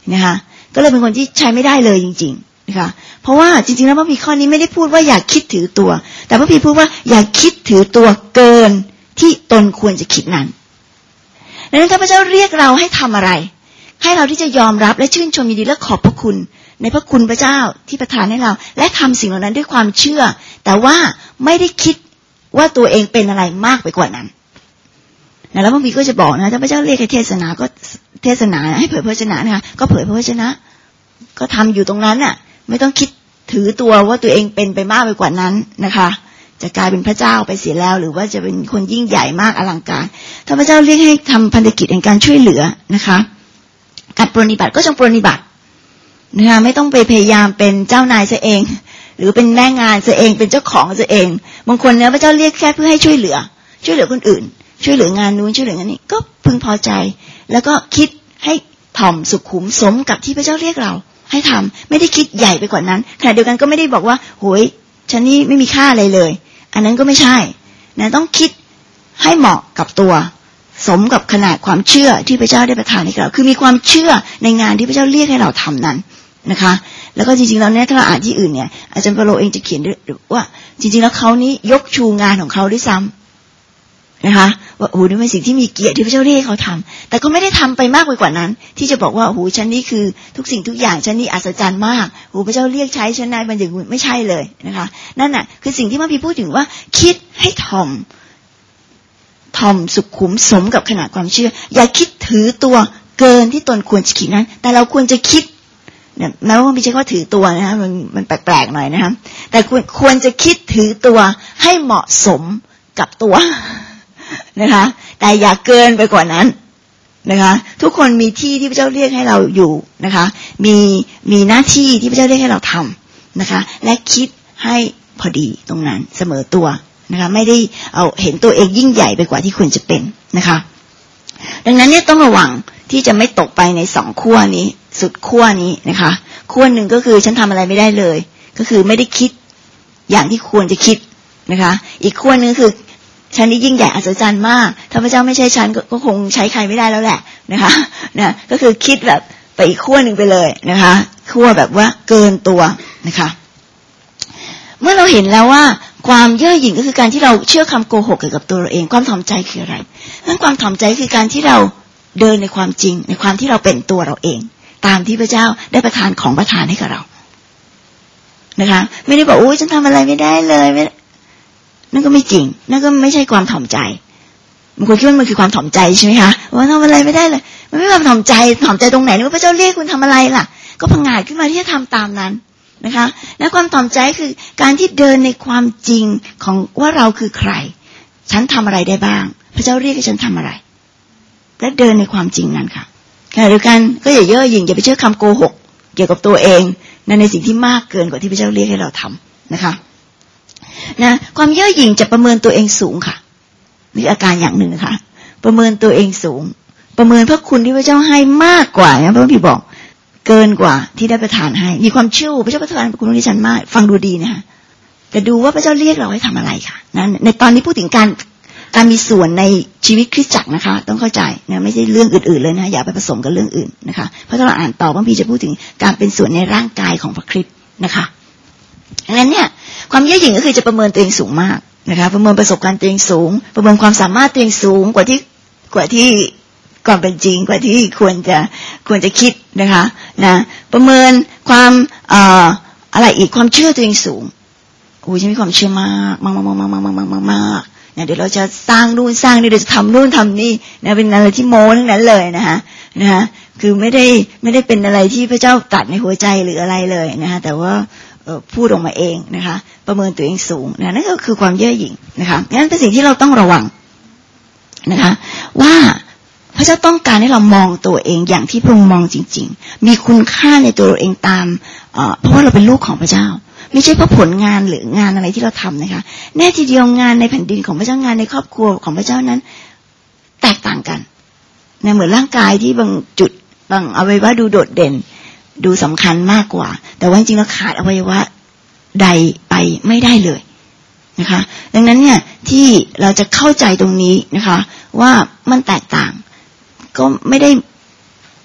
นะคะก็เลยเป็นคนที่ใช้ไม่ได้เลยจริงๆนะคะเพราะว่าจริงๆแล้วพระพีข้อนี้ไม่ได้พูดว่าอย่าคิดถือตัวแต่พระพีพูดว่าอย่าคิดถือตัวเกินที่ตนควรจะคิดนั้นดังนั้นข้าพเจ้าเรียกเราให้ทำอะไรให้เราที่จะยอมรับและชื่นชมยินดีและขอบพระคุณในพระคุณพระเจ้าที่ประทานให้เราและทำสิ่งเหล่านั้นด้วยความเชื่อแต่ว่าไม่ได้คิดว่าตัวเองเป็นอะไรมากไปกว่านั้นนะแล้วพระบิดาก็จะบอกนะถ้าพระเจ้าเรียกให้เทศนาก็เทศนาให้เผยพระวจนะนะคะก็เผยพระวจนะก็ทำอยู่ตรงนั้นน่ะไม่ต้องคิดถือตัวว่าตัวเองเป็นไปมากไปกว่านั้นนะคะจะกลายเป็นพระเจ้าไปเสียแล้วหรือว่าจะเป็นคนยิ่งใหญ่มากอลังการถ้าพระเจ้าเรียกให้ทำพันธกิจแห่งการช่วยเหลือนะคะการปรนนิบัติก็จงปรนนิบัตินะคะไม่ต้องไปพยายามเป็นเจ้านายซะเองหรือเป็นแม่งานซะเองเป็นเจ้าของซะเองบางคนเนี่ยพระเจ้าเรียกแค่เพื่อให้ช่วยเหลือช่วยเหลือคนอื่นช่วยเหลืองานนู้นช่วยเหลืองานนี้ก็พึงพอใจแล้วก็คิดให้ถ่อมสุขุมสมกับที่พระเจ้าเรียกเราให้ทำไม่ได้คิดใหญ่ไปกว่านั้นขณะเดียวกันก็ไม่ได้บอกว่าโหยฉันนี่ไม่มีค่าอะไรเลยอันนั้นก็ไม่ใช่นะต้องคิดให้เหมาะกับตัวสมกับขนาดความเชื่อที่พระเจ้าได้ประทานให้เราคือมีความเชื่อในงานที่พระเจ้าเรียกให้เราทำนั้นนะคะแล้วก็จริงๆแล้วเนี่ยถ้าเราอ่านที่อื่นเนี่ยอาจารย์เปโลเองจะเขียนว่าจริงๆแล้วเขานี้ยกชูงานของเขาด้วยซ้ำนะคะว่าโอ้โหนี่เป็นสิ่งที่มีเกียรติที่พระเจ้าเรียกให้เขาทำแต่ก็ไม่ได้ทำไปมากไปกว่านั้นที่จะบอกว่าโอ้โหฉันนี่คือทุกสิ่งทุกอย่างฉันนี่อัศจรรย์มากโอ้พระเจ้าเรียกใช้ฉันนายมันอย่างไม่ใช่เลยนะคะนั่นน่ะคือสิ่งที่พระพีพูดถึงว่าคิดให้ถ่อมถ่อมสุขุมสมกับขนาดความเชื่ออย่าคิดถือตัวเกินที่ตนควรจะคิดนั้นแต่เราควรจะคิดเนี่ยแม้ว่าไม่ใช่ว่าถือตัวนะคะมันมันแปลกๆหน่อยนะคะแต่ควรควรจะคิดถือตัวให้เหมาะสมกับตัวนะคะแต่อย่าเกินไปกว่านั้นนะคะทุกคนมีที่ที่พระเจ้าเรียกให้เราอยู่นะคะมีมีหน้าที่ที่พระเจ้าเรียกให้เราทำนะคะและคิดให้พอดีตรงนั้นเสมอตัวนะคะไม่ได้เอาเห็นตัวเองยิ่งใหญ่ไปกว่าที่ควรจะเป็นนะคะดังนั้นเนี่ยต้องระวังที่จะไม่ตกไปในสองขั้วนี้สุดขั้วนี้นะคะขั้วหนึ่งก็คือฉันทำอะไรไม่ได้เลยก็คือไม่ได้คิดอย่างที่ควรจะคิดนะคะอีกขั้วนึงคือฉันนี่ยิ่งใหญ่อัศจรรย์มากถ้าพระเจ้าไม่ใช่ฉัน ก, ก็คงใช้ใครไม่ได้แล้วแหละนะคะนะก็คือคิดแบบไปอีกขั้วหนึ่งไปเลยนะคะขั้วแบบว่าเกินตัวนะคะเมื่อเราเห็นแล้วว่าความเย่อหยิ่งก็คือการที่เราเชื่อคำโกหกเกี่ยวกับตัวเราเองความถ่อมใจคืออะไรนั่นความถ่อมใจคือการที่เราเดินในความจริงในความที่เราเป็นตัวเราเองตามที่พระเจ้าได้ประทานของประทานให้กับเรานะคะไม่ได้บอกโอ้ยฉันทำอะไรไม่ได้เลยไม่นั่นก็ไม่จริงนั่นก็ไม่ใช่ความถ่อมใจบางคนคิดว่ามันคือความถ่อมใจใช่ไหมคะว่าทำอะไรไม่ได้เลยมันไม่ความถ่อมใจถ่อมใจตรงไหนนึกว่าพระเจ้าเรียกคุณทำอะไรล่ะก็พังงาดขึ้นมาที่จะทำตามนั้นนะคะและความถ่อมใจคือการที่เดินในความจริงของว่าเราคือใครฉันทำอะไรได้บ้างพระเจ้าเรียกให้ฉันทำอะไรและเดินในความจริงนั้นค่ะขณะเดียวกันก็อย่าเย่อหยิ่งอย่าไปเชื่อคำโกหกเกี่ยวกับตัวเองในในสิ่งที่มากเกินกว่าที่พระเจ้าเรียกให้เราทำนะคะนะความเย่อหยิ่งจะประเมินตัวเองสูงค่ะนี่อาการอย่างหนึ่งนะคะประเมินตัวเองสูงประเมินพระคุณที่พระเจ้าให้มากกว่านะพระพี่บอกเกินกว่าที่ได้ประทานให้มีความเชื่อพระเจ้าประทานพระคุณที่ฉันมากฟังดูดีนะคะแต่ดูว่าพระเจ้าเรียกเราให้ทำอะไรค่ะนั้นในตอนนี้พูดถึงการการมีส่วนในชีวิตคริสตจักรนะคะต้องเข้าใจนะไม่ใช่เรื่องอื่นๆเลยนะอย่าไปผสมกับเรื่องอื่นนะคะเพราะถ้าเราอ่านต่อพระพี่จะพูดถึงการเป็นส่วนในร่างกายของพระคริสต์นะคะดังนั้นเนี่ยความเย่อหยิ่งก็คือจะประเมินตัวเองสูงมากนะคะประเมินประสบการณ์ตัวเองสูงประเมินความสามารถตัวเองสูงกว่าที่กว่าที่ความเป็นจริงกว่าที่ควรจะควรจะคิดนะคะนะประเมินความเอ่ออะไรอีกความเชื่อตัวเองสูงโอ้ยฉันมีความเชื่อมากมากมากมากมากมากมากมากมากเนี่ยเดี๋ยวเราจะสร้างนู่นสร้างนี่เดี๋ยวจะทำนู่นทำนี่นะเป็นอะไรที่โม้ทั้งนั้นเลยนะคะนะคะคือไม่ได้ไม่ได้เป็นอะไรที่พระเจ้าตัดในหัวใจหรืออะไรเลยนะคะแต่ว่าพูดออกมาเองนะคะประเมินตัวเองสูงนะนั่นก็คือความเย่อหยิ่งนะคะนั่นเป็นสิ่งที่เราต้องระวังนะคะว่าพระเจ้าต้องการให้เรามองตัวเองอย่างที่พระองค์มองจริงๆมีคุณค่าในตัวเราเองตามเพราะว่าเราเป็นลูกของพระเจ้าไม่ใช่เพราะผลงานหรืองานอะไรที่เราทำนะคะแน่ทีเดียวงานในแผ่นดินของพระเจ้างานในครอบครัวของพระเจ้านั้นแตกต่างกันนะเหมือนร่างกายที่บางจุดบางอวัยวะดูโดดเด่นดูสำคัญมากกว่าแต่ว่าจริงๆแล้วขาดอวัยวะใดไปไม่ได้เลยนะคะดังนั้นเนี่ยที่เราจะเข้าใจตรงนี้นะคะว่ามันแตกต่างก็ไม่ได้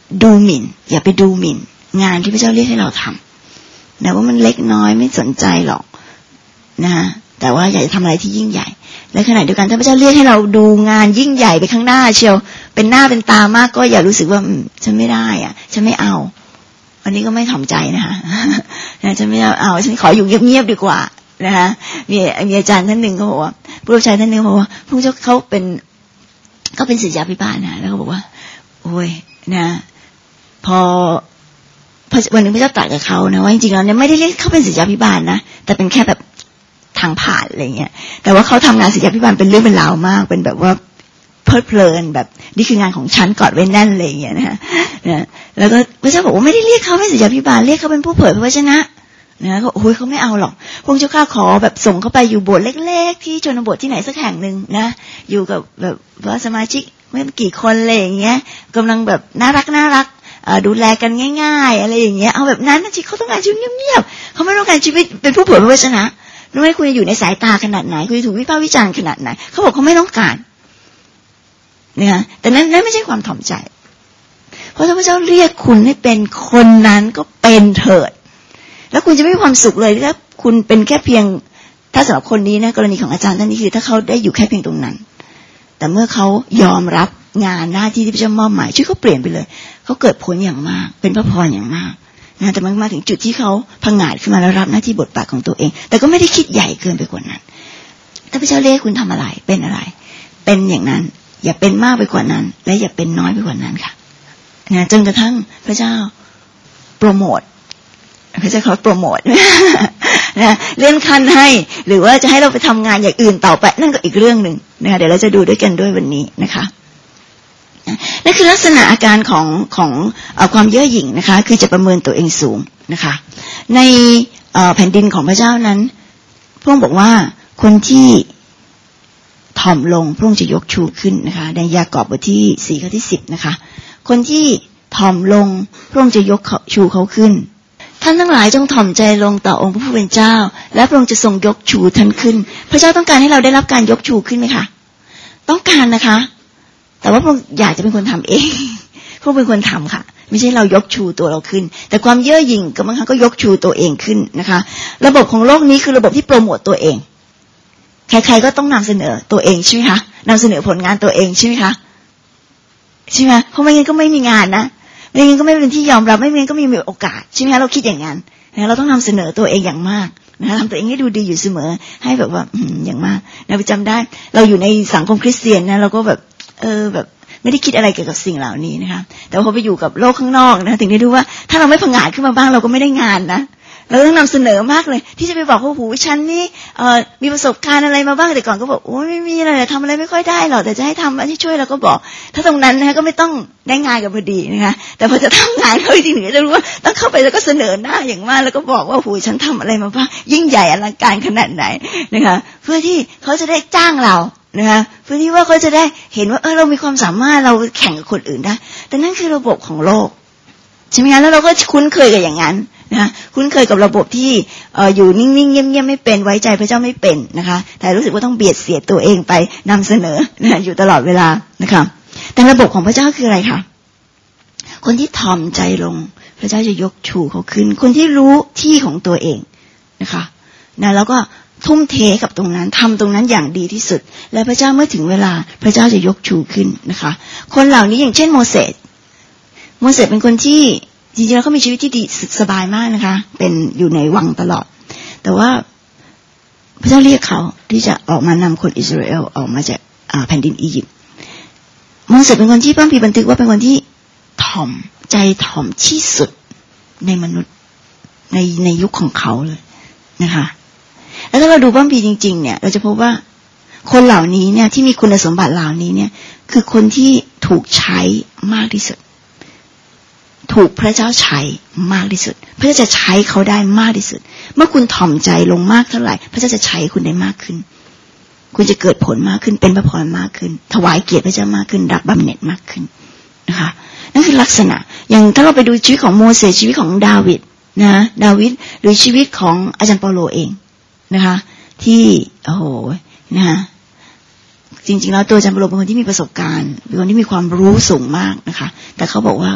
ดูหมิ่นอย่าไปดูหมิ่นงานที่พระเจ้าเรียกให้เราทำนะว่ามันเล็กน้อยไม่สนใจหรอกนะแต่ว่าอยากจะทำอะไรที่ยิ่งใหญ่และขณะเดียวกันถ้าพระเจ้าเรียกให้เราดูงานยิ่งใหญ่ไปข้างหน้าเชียวเป็นหน้าเป็นตามากก็อย่ารู้สึกว่าฉันไม่ได้อ่ะฉันไม่เอาวันนี้ก็ไม่ถ่อมใจนะคะนะฉันไม่เอาเอาฉันขออยู่เงียบๆดีกว่านะคะมีมีอาจารย์ท่านหนึ่งเขาบอกว่าผู้รับใช้ท่านหนึ่งเขาบอกว่าพระเจ้าเขาเป็นเขาเป็นศิษยาภิบาลนะแล้วเขาบอกว่าโอ้ยนะพอวันหนึ่งพระเจ้าตรัสกับเขานะว่าจริงๆแล้วเนี่ยไม่ได้เรียกเขาเป็นศิษยาภิบาลนะแต่เป็นแค่แบบทางผ่านอะไรเงี้ยแต่ว่าเขาทำงานศิษยาภิบาลเป็นเรื่องเป็นราวมากเป็นแบบว่าเพลิดเพลินแบบนี่คืองานของฉันกอดไว้แน่นอะไรอย่างเงี้ยนะนะแล้วก็พระเจ้าบอกว่าไม่ได้เรียกเขาเป็นศิษยาภิบาลเรียกเขาเป็นผู้เผยพระวจนะนะก็โอ้ยเขาไม่เอาหรอกพระเจ้าข้าขอแบบส่งเขาไปอยู่โบสถ์เล็กๆที่ชนบทที่ไหนสักแห่งหนึ่งนะอยู่กับแบบว่าสมาชิกไม่กี่คนอะไรอย่างเงี้ยกำลังแบบน่ารักน่ารักดูแลกันง่ายๆอะไรอย่างเงี้ยเอาแบบนั้นที่เขาต้องการชีวิตเงียบๆเขาไม่ต้องการชีวิตเป็นผู้เผยพระวจนะรู้ไหมคุณจะอยู่ในสายตาขนาดไหนคุณจะถูกวิพากษ์วิจารณ์ขนาดไหนเขาบอกเขาไม่ต้องการเนี่ยแต่นั้นนั่นไม่ใช่ความถ่อมใจเพราะถ้าพระเจ้าเรียกคุณให้เป็นคนนั้นก็เป็นเถิดแล้วคุณจะไม่มีความสุขเลยถ้าคุณเป็นแค่เพียงถ้าสำหรับคนนี้นะกรณีของอาจารย์ท่านนี้คือถ้าเขาได้อยู่แค่เพียงตรงนั้นแต่เมื่อเขายอมรับงานหน้าที่ที่พระเจ้ามอบหมายชีวิตเขาเปลี่ยนไปเลยเขาเกิดผลอย่างมากเป็นพระพรอย่างมากนะแต่มันมาถึงจุดที่เขาพังงาดขึ้นมาแล้วรับหน้าที่บทบาทของตัวเองแต่ก็ไม่ได้คิดใหญ่เกินไปกว่านั้นถ้าพระเจ้าเรียกคุณทำอะไรเป็นอะไรเป็นอย่างนั้นอย่าเป็นมากไปกว่านั้นและอย่าเป็นน้อยไปกว่านั้นค่ะนะจนกระทั่งพระเจ้าโปรโมทพระเจ้าเขาโปรโมทนะเลื่อนขั้นให้หรือว่าจะให้เราไปทำงานอย่างอื่นต่อไปนั่นก็อีกเรื่องนึงนะคะเดี๋ยวเราจะดูด้วยกันด้วยวันนี้นะคะนั่นคือลักษณะอาการของของเอ่อความเย่อหยิ่งนะคะคือจะประเมินตัวเองสูงนะคะในเอ่อแผ่นดินของพระเจ้านั้นพระองค์บอกว่าคนที่ถ่อมลงพระองค์จะยกชูขึ้นนะคะในยากอบบทที่สี่ข้อที่สิบนะคะคนที่ถ่อมลงพระองค์จะยกชูเขาขึ้นท่านทั้งหลายจงถ่อมใจลงต่อองค์พระผู้เป็นเจ้าและพระองค์จะทรงยกชูท่านขึ้นพระเจ้าต้องการให้เราได้รับการยกชูขึ้นไหมคะต้องการนะคะแต่ว่าพระองค์อยากจะเป็นคนทำเองพระองค์เป็นคนทำค่ะไม่ใช่เรายกชูตัวเราขึ้นแต่ความเย่อหยิ่งก็บางครั้งก็ยกชูตัวเองขึ้นนะคะระบบของโลกนี้คือระบบที่โปรโมตตัวเองใครๆก็ต้องนำเสนอตัวเองใช่ไหมคะนำเสนอผลงานตัวเองใช่ไหมคะใช่ไหมเพราะไม่งั้นก็ไม่มีงานนะไม่งั้นก็ไม่เป็นที่ยอมรับไม่งั้นก็ไม่มีโอกาสใช่ไหมคะเราคิดอย่างนั้นนะเราต้องนำเสนอตัวเองอย่างมากนะทำตัวเองให้ดูดีอยู่เสมอให้แบบว่าอย่างมากนะจำได้เราอยู่ในสังคมคริสเตียนนะเราก็แบบเออแบบไม่ได้คิดอะไรเกี่ยวกับสิ่งเหล่านี้นะคะแต่พอไปอยู่กับโลกข้างนอกนะถึงได้รู้ว่าถ้าเราไม่ผงาดขึ้นมาบ้างเราก็ไม่ได้งานนะเราต้องนำเสนอมากเลยที่จะไปบอกว่าหูฉันนี่เอ่อมีประสบการณ์อะไรมาบ้างแต่ก่อนก็บอกโอ้ยไม่มีอะไรทำอะไรไม่ค่อยได้หรอกแต่จะให้ทำอันที่ช่วยเราก็บอกถ้าตรงนั้นนะคะก็ไม่ต้องได้งานกับพอดีนะคะแต่พอจะทำงานเขาจริงๆจะรู้ว่าต้องเข้าไปแล้วก็เสนอหน้าอย่างมากแล้วก็บอกว่าหูฉันทำอะไรมาบ้างยิ่งใหญ่อลังการขนาดไหนนะคะเพื่อที่เขาจะได้จ้างเรานะคะเพื่อที่ว่าเขาจะได้เห็นว่าเออเรามีความสามารถเราแข่งกับคนอื่นได้แต่นั่นคือระบบของโลกใช่ไหมคะแล้วเราก็คุ้นเคยกับอย่างนั้นนะคุ้นเคยกับระบบที่เอ่ออยู่นิ่งๆเงียบๆไม่เป็นไว้ใจพระเจ้าไม่เป็นนะคะแต่รู้สึกว่าต้องเบียดเสียดตัวเองไปนำเสนอนะอยู่ตลอดเวลานะคะแต่ระบบของพระเจ้าคืออะไรคะคนที่ถ่อมใจลงพระเจ้าจะยกชูเขาขึ้นคนที่รู้ที่ของตัวเองนะคะนะแล้วก็ทุ่มเทกับตรงนั้นทำตรงนั้นอย่างดีที่สุดและพระเจ้าเมื่อถึงเวลาพระเจ้าจะยกชูขึ้นนะคะคนเหล่านี้อย่างเช่นโมเสสโมเสสเป็นคนที่จริงๆแล้วเขามีชีวิตที่ดีสบายมากนะคะเป็นอยู่ในวังตลอดแต่ว่าพระเจ้าเรียกเขาที่จะออกมานำคนอิสราเอลออกมาจากแผ่นดินอียิปต์โมเสสเป็นคนที่พระคัมภีร์บันทึกว่าเป็นคนที่ถ่อมใจถ่อมที่สุดในมนุษย์ในในยุคของเขาเลยนะคะแล้วถ้าเราดูพระคัมภีร์จริงๆเนี่ยเราจะพบว่าคนเหล่านี้เนี่ยที่มีคุณสมบัติเหล่านี้เนี่ยคือคนที่ถูกใช้มากที่สุดถูกพระเจ้าใช้มากที่สุดพระเจ้าจะใช้เขาได้มากที่สุดเมื่อคุณถ่อมใจลงมากเท่าไหร่พระเจ้าจะใช้คุณได้มากขึ้นคุณจะเกิดผลมากขึ้นเป็นพระพรมากขึ้นถวายเกียรติพระเจ้ามากขึ้นรับบำเหน็จมากขึ้นนะคะนั่นคือลักษณะอย่างถ้าเราไปดูชีวิตของโมเสสชีวิตของดาวิดนะดาวิดหรือชีวิตของอาจารย์เปาโลเองนะคะที่โอ้โหนะคะจริงๆแล้วตัวอาจารย์เปาโลเป็นคนที่มีประสบการณ์เป็นคนที่มีความรู้สูงมากนะคะแต่เขาบอกว่า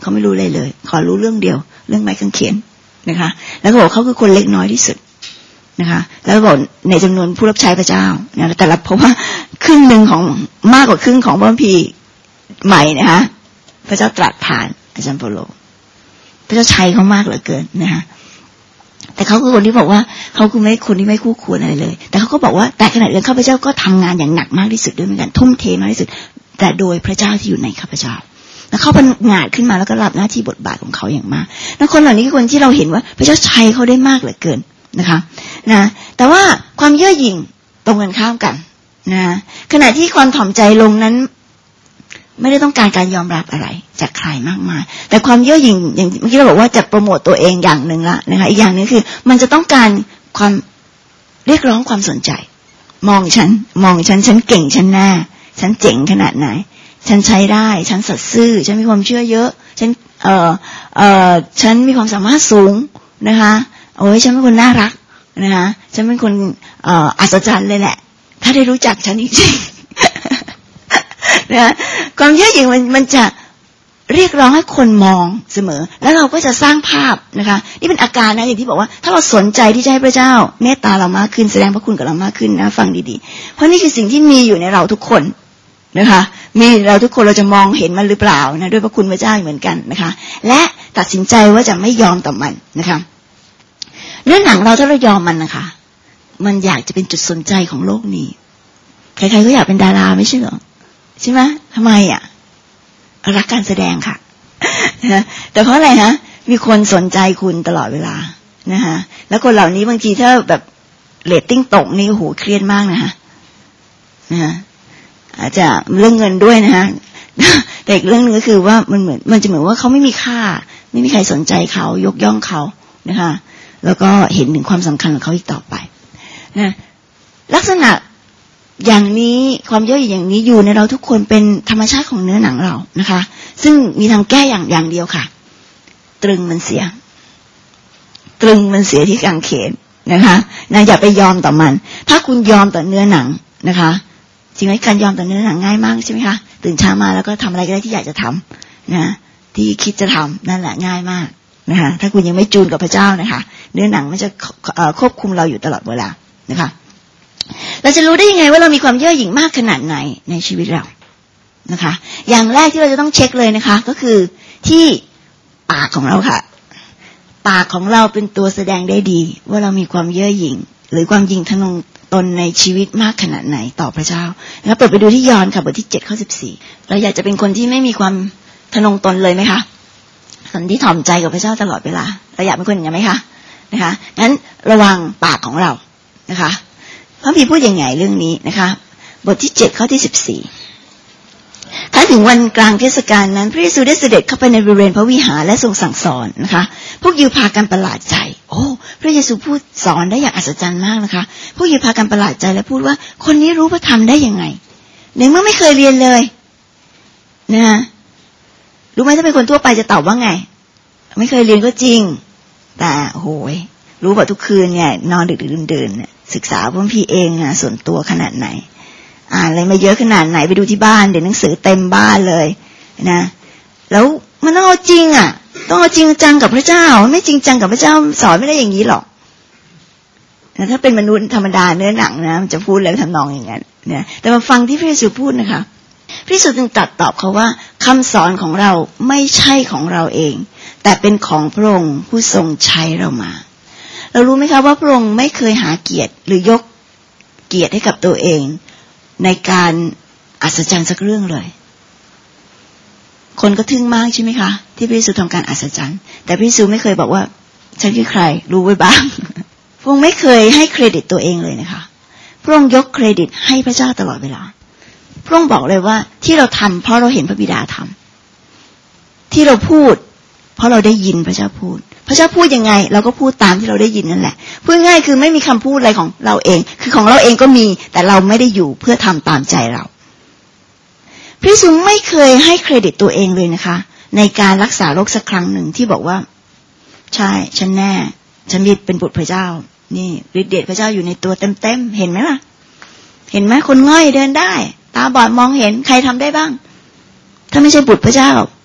เขาไม่รู้เลยเลยขอรู้เรื่องเดียวเรื่องไม้กางเขนนะคะแล้วก็บอกเขาคือคนเล็กน้อยที่สุดนะคะแล้วบอกในจำนวนผู้รับใช้พระเจ้านะแต่ละเพราะว่าครึ่งหนึ่งของมากกว่าครึ่งของพระคัมภีร์ใหม่นะคะพระเจ้าตรัสผ่านอาจารย์เปาโลพระเจ้าใช้เขามากเหลือเกินนะคะแต่เขาคือคนที่บอกว่าเขาคือไม่คนที่ไม่คู่ควรอะไรเลยแต่เขาก็บอกว่าแต่ขณะเดียวกันข้าพเจ้าก็ทำงานอย่างหนักมากที่สุดด้วยเหมือนกันทุ่มเทมากที่สุดแต่โดยพระเจ้าที่อยู่ในข้าพเจ้าแล้วเขาเป็นงานขึ้นมาแล้วก็รับหน้าที่บทบาทของเขาอย่างมากแล้วคนเหล่านี้คือคนที่เราเห็นว่าพระเจ้าใช้เขาได้มากเหลือเกินนะคะนะแต่ว่าความเย่อหยิ่งตรงกันข้ามกันนะขณะที่ความถ่อมใจลงนั้นไม่ได้ต้องการการยอมรับอะไรจากใครมากมายแต่ความเย่อหยิ่งอย่างเมื่อกี้เราบอกว่าจะโปรโมตตัวเองอย่างหนึ่งละนะคะอีกอย่างนึงคือมันจะต้องการความเรียกร้องความสนใจมองฉันมองฉันฉันเก่งฉันแน่ฉันเจ๋งขนาดไหนฉันใช้ได้ฉันสัตย์ซื่อฉันมีความเชื่อเยอะฉันเอ่อเอ่อฉันมีความสามารถสูงนะคะโอ้ยฉันเป็นคนน่ารักนะคะฉันเป็นคนเอ่ออัศจรรย์เลยแหละถ้าได้รู้จักฉันจริงๆนะความเย่อหยิ่งมันมันจะเรียกร้องให้คนมองเสมอแล้วเราก็จะสร้างภาพนะคะนี่เป็นอาการนะอย่างที่บอกว่าถ้าเราสนใจที่จะให้พระเจ้าเมตตาเรามากขึ้นแสดงพระคุณกับเรามากขึ้นนะฟังดีๆเพราะนี่คือสิ่งที่มีอยู่ในเราทุกคนนะคะมีเราทุกคนเราจะมองเห็นมันหรือเปล่านะด้วยพระคุณพระเจ้าเหมือนกันนะคะและตัดสินใจว่าจะไม่ยอมต่อมันนะคะเนื้อหนังเราถ้าเรายอมมันนะคะมันอยากจะเป็นจุดสนใจของโลกนี้ใครๆก็อยากเป็นดาราไม่ใช่เหรอใช่ไหมทำไมอ่ะรักการแสดงค่ะนะแต่เพราะอะไรฮะมีคนสนใจคุณตลอดเวลานะคะแล้วคนเหล่านี้บางทีถ้าแบบเรตติ้งตกนี่โอ้โหเครียดมากนะคะนะอาจจะเรื่องเงินด้วยนะฮะแต่อีกเรื่องนึงก็คือว่ามันเหมือนมันจะเหมือนว่าเขาไม่มีค่าไม่มีใครสนใจเขายกย่องเขานะคะแล้วก็เห็นถึงความสำคัญของเขาอีกต่อไปนะลักษณะอย่างนี้ความเย่อหยิ่งอย่างนี้อยู่ในเราทุกคนเป็นธรรมชาติของเนื้อหนังเรานะคะซึ่งมีทางแก้อย่างอย่างเดียวค่ะตรึงมันเสียตรึงมันเสียที่กางเขนนะคะนะอย่าไปยอมต่อมันถ้าคุณยอมต่อเนื้อหนังนะคะจริงไหมการยอมต่อเนื้อหนังง่ายมากใช่ไหมคะตื่นเช้ามาแล้วก็ทำอะไรก็ได้ที่อยากจะทำนะที่คิดจะทำนั่นแหละง่ายมากนะคะถ้าคุณยังไม่จูนกับพระเจ้านะคะเนื้อหนังมันจะควบคุมเราอยู่ตลอดเวลานะคะเราจะรู้ได้ยังไงว่าเรามีความเย่อหยิ่งมากขนาดไหนในชีวิตเรานะคะอย่างแรกที่เราจะต้องเช็คเลยนะคะก็คือที่ปากของเราค่ะปากของเราเป็นตัวแสดงได้ดีว่าเรามีความเย่อหยิ่งหรือความหยิ่งทะนงตนในชีวิตมากขนาดไหนต่อพระเจ้าแล้วเปิดไปดูที่ยอห์นค่ะบทที่เจ็ดข้อสิบสี่เราอยากจะเป็นคนที่ไม่มีความทะนงตนเลยไหมคะคนที่ถ่อมใจกับพระเจ้าตลอดเวลาเราอยากเป็นคนอย่างนั้นไหมคะนะคะงั้นระวังปากของเรานะคะพระบิดาพูดยังไงเรื่องนี้นะคะบทที่เจ็ดข้อที่สิบสี่ถ้าถึงวันกลางเทศกาลนั้นพระเยซูได้เสด็จเข้าไปในบริเวณพระวิหารและทรงสั่งสอนนะคะพวกยิวพากันประหลาดใจโอ้พระเยซูพูดสอนได้อย่างอัศจรรย์มากนะคะพวกยิวพากันประหลาดใจและพูดว่าคนนี้รู้พระธรรมได้ยังไงในเมื่อไม่เคยเรียนเลยนะรู้ไหมถ้าเป็นคนทั่วไปจะตอบว่าไงไม่เคยเรียนก็จริงแต่โอ้โหรู้ว่าทุกคืนเนี่ยนอนดึกๆดื่นๆเนี่ยศึกษาพระคัมภีร์เองนะส่วนตัวขนาดไหนอ่านอะไรมาเยอะขนาดไหนไปดูที่บ้านเดี๋ยวหนังสือเต็มบ้านเลยนะแล้วมันต้องเอาจริงอ่ะต้องเอาจริงจังกับพระเจ้าไม่จริงจังกับพระเจ้าสอนไม่ได้อย่างนี้หรอกนะถ้าเป็นมนุษย์ธรรมดาเนื้อหนังนะมันจะพูดแล้วทำนองอย่างนั้นนะแต่มาฟังที่พระเยซูพูดนะคะพระเยซูจึงตรัสตอบเขาว่าคำสอนของเราไม่ใช่ของเราเองแต่เป็นของพระองค์ผู้ทรงใช้เรามาเรารู้ไหมคะว่าพระองค์ไม่เคยหาเกียรติหรือยกเกียรติให้กับตัวเองในการอัศจรรย์สักเรื่องเลยคนก็ทึ่งมากใช่ไหมคะที่พระเยซูทำการอัศจรรย์แต่พระเยซูไม่เคยบอกว่าฉันคือใครรู้ไว้บ้างพระองค์ไม่เคยให้เครดิตตัวเองเลยนะคะพระองค์ยกเครดิตให้พระเจ้าตลอดเวลาพระองค์บอกเลยว่าที่เราทำเพราะเราเห็นพระบิดาทำที่เราพูดเพราะเราได้ยินพระเจ้าพูดพระเจ้าพูดยังไงเราก็พูดตามที่เราได้ยินนั่นแหละพูดง่ายคือไม่มีคำพูดอะไรของเราเองคือของเราเองก็มีแต่เราไม่ได้อยู่เพื่อทำตามใจเราพระเยซูไม่เคยให้เครดิตตัวเองเลยนะคะในการรักษาโรคสักครั้งหนึ่งที่บอกว่าใช่ฉันแน่ฉันมีเป็นบุตรพระเจ้านี่ฤทธิ์เดชพระเจ้าอยู่ในตัวเต็มๆเห็นไหมล่ะเห็นไหมคนง่อยเดินได้ตาบอดมองเห็นใครทำได้บ้างถ้าไม่ใช่บุตรพระเจ้า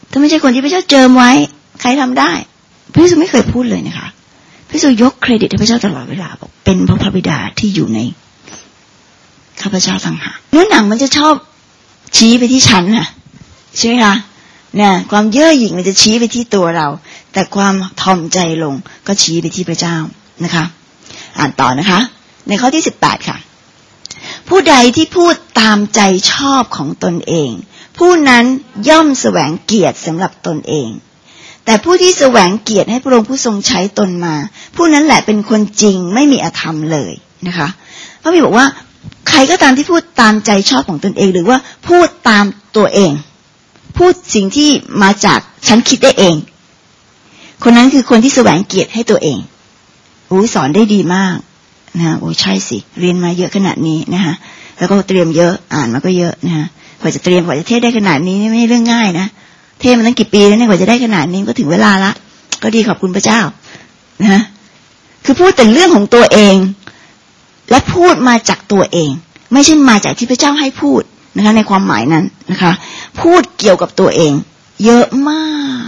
ถ้าไม่ใช่คนที่พระเจ้าเจิมไว้ใครทำได้พระเยซูไม่เคยพูดเลยนะคะพระเยซูยกเครดิตให้พระเจ้าตลอดเวลาบอกเป็นพระพระบิดาที่อยู่ในข้าพเจ้าต่างหากเนื้อหนังมันจะชอบชี้ไปที่ฉันน่ะใช่ไหมคะเนี่ยความเย่อหยิ่งมันจะชี้ไปที่ตัวเราแต่ความถ่อมใจลงก็ชี้ไปที่พระเจ้านะคะอ่านต่อนะคะในข้อที่สิบแปดค่ะผู้ใดที่พูดตามใจชอบของตนเองผู้นั้นย่อมแสวงเกียรติสำหรับตนเองแต่ผู้ที่แสวงเกียรติให้พระองค์ผู้ทรงใช้ตนมาผู้นั้นแหละเป็นคนจริงไม่มีอธรรมเลยนะคะพระบิดาบอกว่าใครก็ตามที่พูดตามใจชอบของตนเองหรือว่าพูดตามตัวเองพูดสิ่งที่มาจากฉันคิดได้เองคนนั้นคือคนที่แสวงเกียรติให้ตัวเองโอ้สอนได้ดีมากนะโอ้ใช่สิเรียนมาเยอะขนาดนี้นะคะแล้วก็เตรียมเยอะอ่านมาก็เยอะนะคะกว่าจะเตรียมกว่าจะเทศได้ขนาดนี้ไม่ใช่เรื่องง่ายนะเทศมาตั้งกี่ปีแล้วเนี่ยกว่าจะได้ขนาดนี้ก็ถึงเวลาละก็ดีขอบคุณพระเจ้านะคือพูดแต่เรื่องของตัวเองและพูดมาจากตัวเองไม่ใช่มาจากที่พระเจ้าให้พูดนะคะในความหมายนั้นนะคะพูดเกี่ยวกับตัวเองเยอะมาก